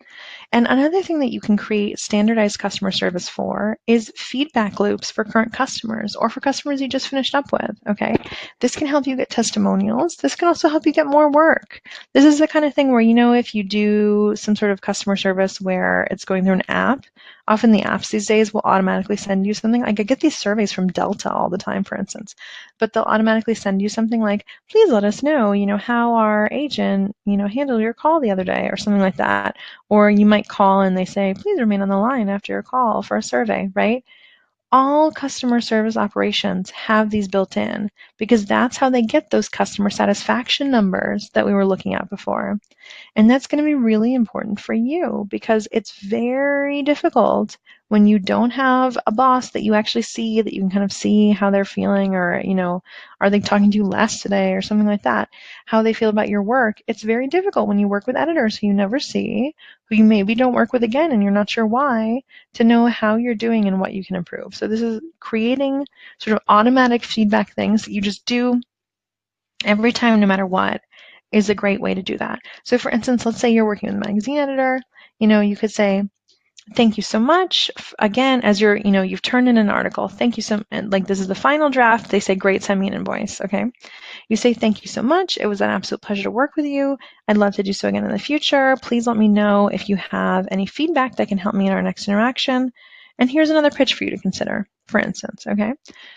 And another thing that you can create standardized customer service for is feedback loops for current customers or for customers you just finished up with, okay? This can help you get testimonials. This can also help you get more work. This is the kind of thing where, you know, if you do some sort of customer service where it's going through an app, often the apps these days will automatically send you something. Like I get these surveys from Delta all the time, for instance, but they'll automatically send you something like, please let us know, you know, how our agent, you know, handled your call the other day or something like that. Or you might call and they say, please remain on the line after your call for a survey, right? All customer service operations have these built in because that's how they get those customer satisfaction numbers that we were looking at before. And that's going to be really important for you because it's very difficult when you don't have a boss that you actually see, that you can kind of see how they're feeling, or, you know, are they talking to you less today or something like that, how they feel about your work. It's very difficult when you work with editors who you never see, who you maybe don't work with again and you're not sure why, to know how you're doing and what you can improve. So this is creating sort of automatic feedback things that you just do every time, no matter what, is a great way to do that. So for instance, let's say you're working with a magazine editor, you know, you could say, thank you so much. Again, as you're, you know, you've turned in an article, thank you so, like this is the final draft. They say, great, send me an invoice, okay? You say, thank you so much. It was an absolute pleasure to work with you. I'd love to do so again in the future. Please let me know if you have any feedback that can help me in our next interaction. And here's another pitch for you to consider, for instance, okay?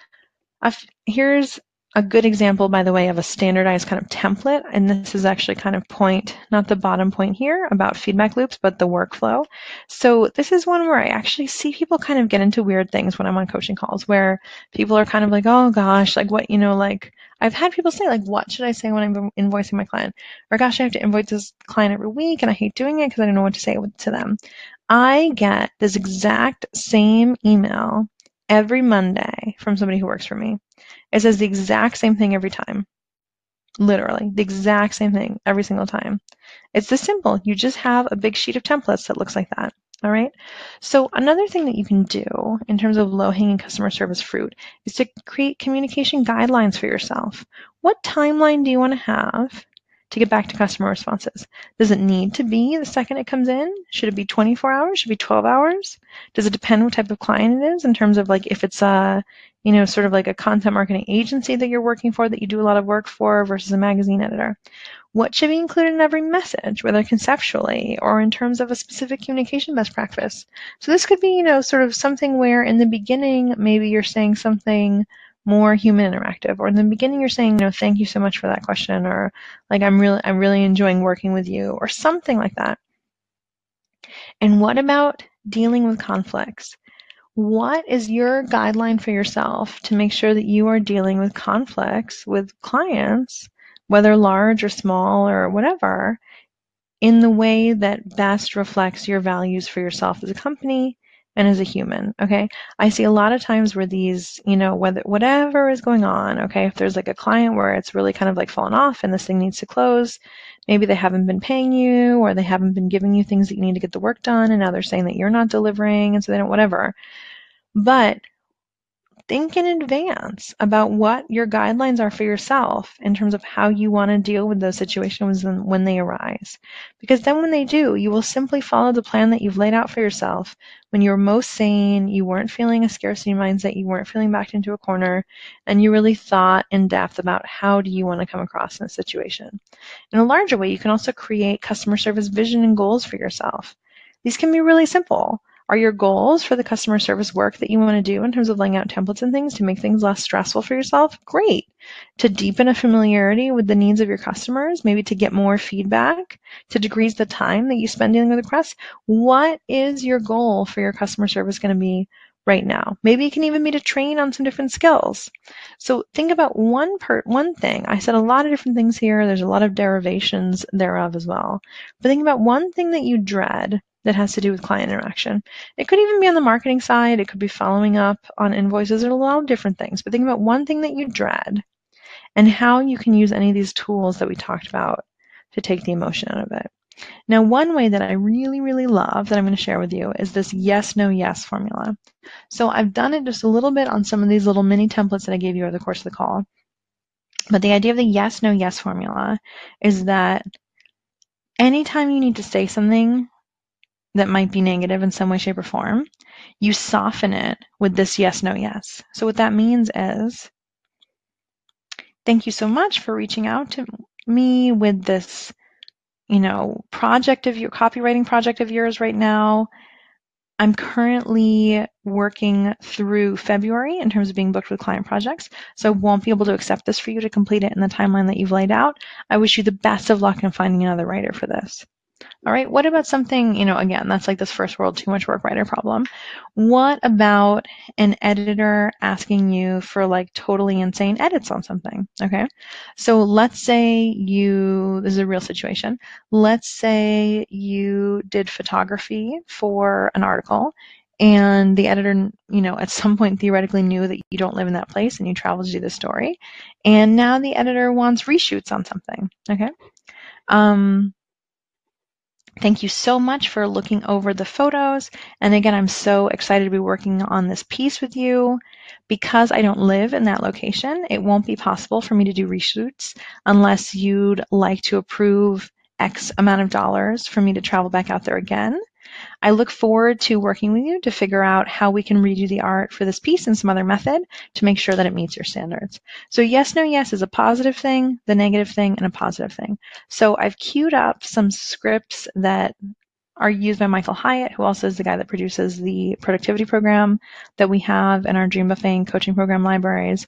I've, here's a good example, by the way, of a standardized kind of template. And this is actually kind of point, not the bottom point here about feedback loops, but the workflow. So this is one where I actually see people kind of get into weird things when I'm on coaching calls, where people are kind of like, oh gosh, like what, you know, like I've had people say, like, what should I say when I'm invoicing my client? Or gosh, I have to invoice this client every week and I hate doing it because I don't know what to say to them. I get this exact same email every Monday from somebody who works for me. It says the exact same thing every time. Literally, the exact same thing every single time. It's this simple. You just have a big sheet of templates that looks like that. All right. So another thing that you can do in terms of low-hanging customer service fruit is to create communication guidelines for yourself. What timeline do you want to have to get back to customer responses? Does it need to be the second it comes in? Should it be twenty-four hours? Should it be twelve hours? Does it depend what type of client it is in terms of like if it's a, you know, sort of like a content marketing agency that you're working for that you do a lot of work for versus a magazine editor? What should be included in every message, whether conceptually or in terms of a specific communication best practice? So this could be, you know, sort of something where in the beginning, maybe you're saying something more human interactive, or in the beginning you're saying, you know, thank you so much for that question, or like, I'm really, I'm really enjoying working with you, or something like that. And what about dealing with conflicts? What is your guideline for yourself to make sure that you are dealing with conflicts with clients, whether large or small or whatever, in the way that best reflects your values for yourself as a company and as a human, okay? I see a lot of times where these, you know, whether whatever is going on, okay, if there's like a client where it's really kind of like fallen off and this thing needs to close, maybe they haven't been paying you or they haven't been giving you things that you need to get the work done, and now they're saying that you're not delivering, and so they don't, whatever. But think in advance about what your guidelines are for yourself in terms of how you want to deal with those situations when they arise. Because then when they do, you will simply follow the plan that you've laid out for yourself when you were most sane, you weren't feeling a scarcity mindset, you weren't feeling backed into a corner, and you really thought in depth about how do you want to come across in a situation. In a larger way, you can also create customer service vision and goals for yourself. These can be really simple. Are your goals for the customer service work that you want to do in terms of laying out templates and things to make things less stressful for yourself? Great. To deepen a familiarity with the needs of your customers, maybe to get more feedback, to decrease the time that you spend dealing with requests? What is your goal for your customer service going to be right now? Maybe it can even be to train on some different skills. So think about one per one thing. I said a lot of different things here. There's a lot of derivations thereof as well. But think about one thing that you dread that has to do with client interaction. It could even be on the marketing side. It could be following up on invoices. There's a lot of different things. But think about one thing that you dread and how you can use any of these tools that we talked about to take the emotion out of it. Now, one way that I really, really love that I'm going to share with you is this yes, no, yes formula. So I've done it just a little bit on some of these little mini templates that I gave you over the course of the call. But the idea of the yes, no, yes formula is that anytime you need to say something that might be negative in some way, shape, or form, you soften it with this yes, no, yes. So what that means is, thank you so much for reaching out to me with this, you know, project of your copywriting project of yours right now. I'm currently working through February in terms of being booked with client projects, so I won't be able to accept this for you to complete it in the timeline that you've laid out. I wish you the best of luck in finding another writer for this. All right, what about something, you know, again, that's like this first world too much work writer problem. What about an editor asking you for like totally insane edits on something, okay? So let's say you, this is a real situation. Let's say you did photography for an article and the editor, you know, at some point theoretically knew that you don't live in that place and you traveled to do the story. And now the editor wants reshoots on something, okay? Um, Thank you so much for looking over the photos. And again, I'm so excited to be working on this piece with you. Because I don't live in that location, it won't be possible for me to do reshoots unless you'd like to approve X amount of dollars for me to travel back out there again. I look forward to working with you to figure out how we can redo the art for this piece in some other method to make sure that it meets your standards. So yes, no, yes is a positive thing, the negative thing, and a positive thing. So I've queued up some scripts that are used by Michael Hyatt, who also is the guy that produces the productivity program that we have in our Dream Buffet and coaching program libraries.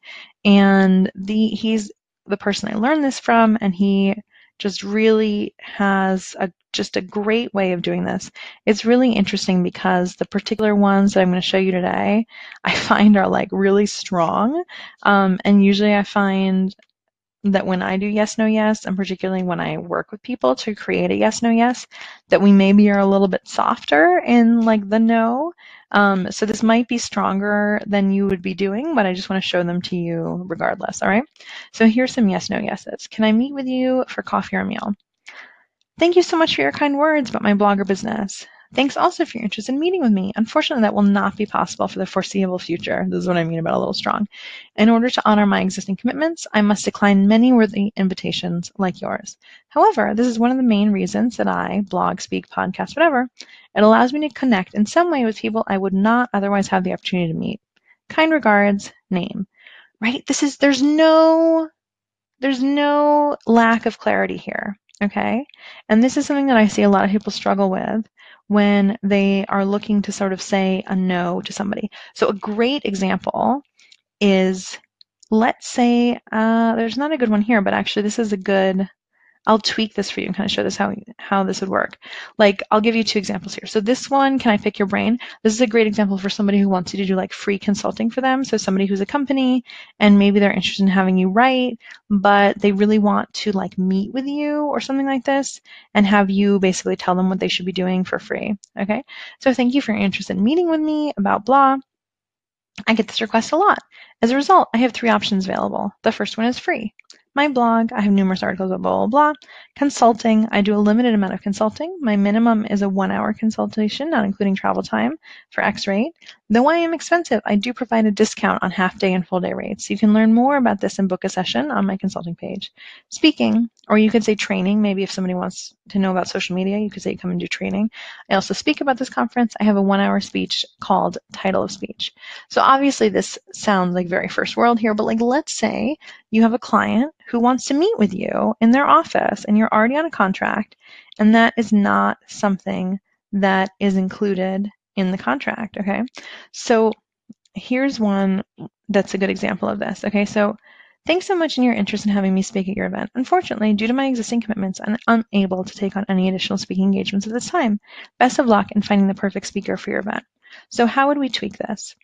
And the he's the person I learned this from, and he just really has a just a great way of doing this. It's really interesting because the particular ones that I'm going to show you today, I find are like really strong. Um, and usually I find that when I do yes, no, yes, and particularly when I work with people to create a yes, no, yes, that we maybe are a little bit softer in like the no. Um, so this might be stronger than you would be doing, but I just want to show them to you regardless, all right? So here's some yes, no, yeses. Can I meet with you for coffee or a meal? Thank you so much for your kind words about my blog or business. Thanks also for your interest in meeting with me. Unfortunately, that will not be possible for the foreseeable future. This is what I mean about a little strong. In order to honor my existing commitments, I must decline many worthy invitations like yours. However, this is one of the main reasons that I blog, speak, podcast, whatever. It allows me to connect in some way with people I would not otherwise have the opportunity to meet. Kind regards, name. Right? This is, there's no, there's no lack of clarity here. Okay. And this is something that I see a lot of people struggle with when they are looking to sort of say a no to somebody. So a great example is, let's say, uh, there's not a good one here, but actually this is a good, I'll tweak this for you and kind of show this how, how this would work. Like, I'll give you two examples here. So this one, can I pick your brain? This is a great example for somebody who wants you to do like free consulting for them. So somebody who's a company and maybe they're interested in having you write, but they really want to like meet with you or something like this and have you basically tell them what they should be doing for free. Okay. So thank you for your interest in meeting with me about blah. I get this request a lot. As a result, I have three options available. The first one is free. My blog, I have numerous articles about blah, blah, blah. Consulting, I do a limited amount of consulting. My minimum is a one-hour consultation, not including travel time, for X rate. Though I am expensive, I do provide a discount on half-day and full-day rates. You can learn more about this and book a session on my consulting page. Speaking, or you could say training. Maybe if somebody wants to know about social media, you could say come and do training. I also speak about this conference. I have a one-hour speech called Title of Speech. So obviously this sounds like very first world here, but like let's say you have a client who wants to meet with you in their office and you're already on a contract and that is not something that is included in the contract, okay? So here's one that's a good example of this, okay? So thanks so much in your interest in having me speak at your event. Unfortunately, due to my existing commitments, I'm unable to take on any additional speaking engagements at this time. Best of luck in finding the perfect speaker for your event. So how would we tweak this?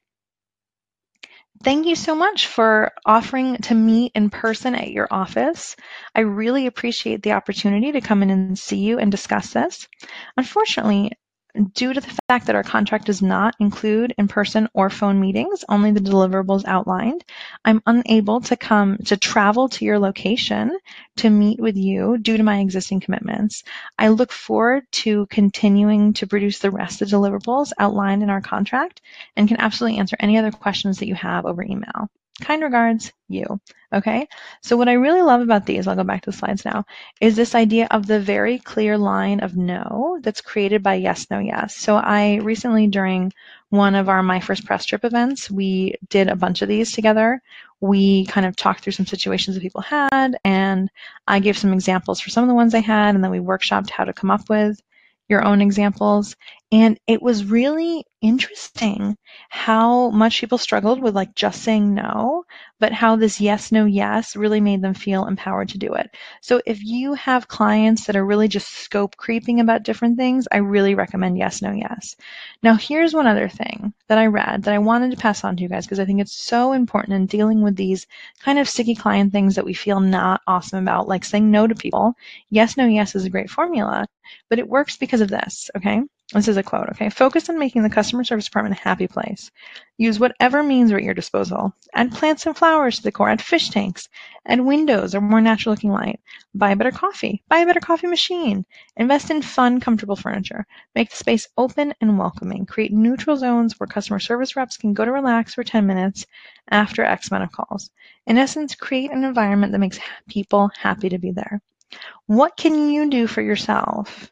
Thank you so much for offering to meet in person at your office. I really appreciate the opportunity to come in and see you and discuss this. Unfortunately, due to the fact that our contract does not include in-person or phone meetings, only the deliverables outlined, I'm unable to come to travel to your location to meet with you due to my existing commitments. I look forward to continuing to produce the rest of the deliverables outlined in our contract and can absolutely answer any other questions that you have over email. Kind regards, you. Okay, so what I really love about these, I'll go back to the slides now, is this idea of the very clear line of no that's created by yes, no, yes. So I recently, during one of our My First Press Trip events, we did a bunch of these together. We kind of talked through some situations that people had, and I gave some examples for some of the ones I had, and then we workshopped how to come up with your own examples. And it was really interesting how much people struggled with like just saying no, but how this yes, no, yes really made them feel empowered to do it. So if you have clients that are really just scope creeping about different things, I really recommend yes, no, yes. Now, here's one other thing that I read that I wanted to pass on to you guys because I think it's so important in dealing with these kind of sticky client things that we feel not awesome about, like saying no to people. Yes, no, yes is a great formula, but it works because of this, okay? This is a quote, okay? Focus on making the customer service department a happy place. Use whatever means are at your disposal. Add plants and flowers to the core. Add fish tanks. Add windows or more natural looking light. Buy a better coffee. Buy a better coffee machine. Invest in fun, comfortable furniture. Make the space open and welcoming. Create neutral zones where customer service reps can go to relax for ten minutes after X amount of calls. In essence, create an environment that makes people happy to be there. What can you do for yourself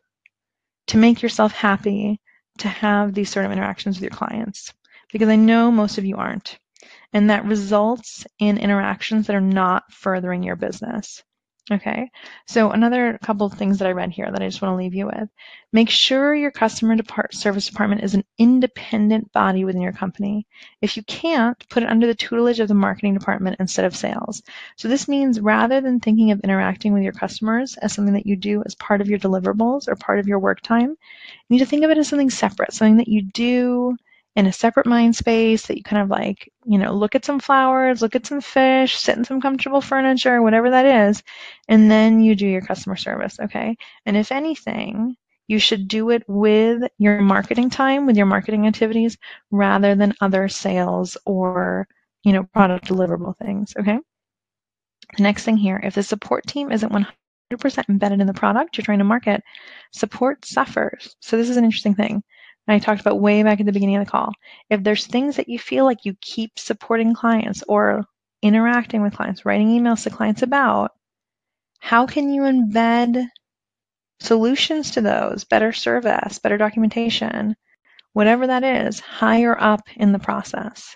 to make yourself happy to have these sort of interactions with your clients? Because I know most of you aren't. And that results in interactions that are not furthering your business. Okay, so another couple of things that I read here that I just want to leave you with. Make sure your customer depart service department is an independent body within your company. If you can't, put it under the tutelage of the marketing department instead of sales. So this means rather than thinking of interacting with your customers as something that you do as part of your deliverables or part of your work time, you need to think of it as something separate, something that you do in a separate mind space that you kind of like, you know, look at some flowers, look at some fish, sit in some comfortable furniture, whatever that is, and then you do your customer service, okay? And if anything, you should do it with your marketing time, with your marketing activities, rather than other sales or, you know, product deliverable things, okay? The next thing here, if the support team isn't one hundred percent embedded in the product you're trying to market, support suffers. So this is an interesting thing. I talked about way back at the beginning of the call. If there's things that you feel like you keep supporting clients or interacting with clients, writing emails to clients about, how can you embed solutions to those, better service, better documentation, whatever that is, higher up in the process?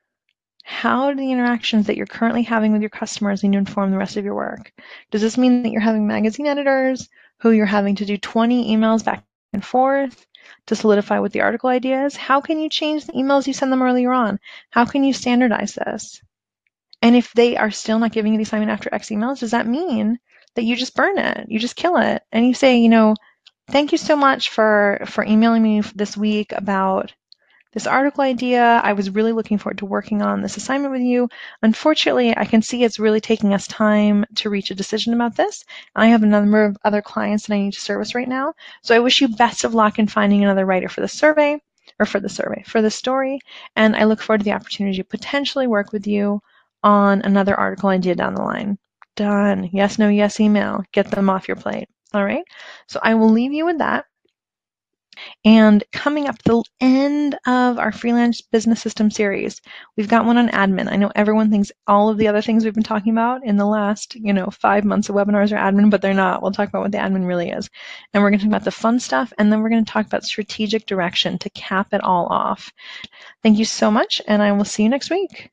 How do the interactions that you're currently having with your customers need to inform the rest of your work? Does this mean that you're having magazine editors who you're having to do twenty emails back and forth to solidify what the article idea is? How can you change the emails you send them earlier on? How can you standardize this? And if they are still not giving you the assignment after X emails, does that mean that you just burn it? You just kill it? And you say, you know, thank you so much for, for emailing me this week about this article idea. I was really looking forward to working on this assignment with you. Unfortunately, I can see it's really taking us time to reach a decision about this. I have a number of other clients that I need to service right now. So I wish you best of luck in finding another writer for the survey, or for the survey, for the story. And I look forward to the opportunity to potentially work with you on another article idea down the line. Done. Yes, no, yes email. Get them off your plate. All right. So I will leave you with that. And coming up the end of our freelance business system series, we've got one on admin. I know everyone thinks all of the other things we've been talking about in the last, you know, five months of webinars are admin, but they're not. We'll talk about what the admin really is. And we're going to talk about the fun stuff, and then we're going to talk about strategic direction to cap it all off. Thank you so much, and I will see you next week.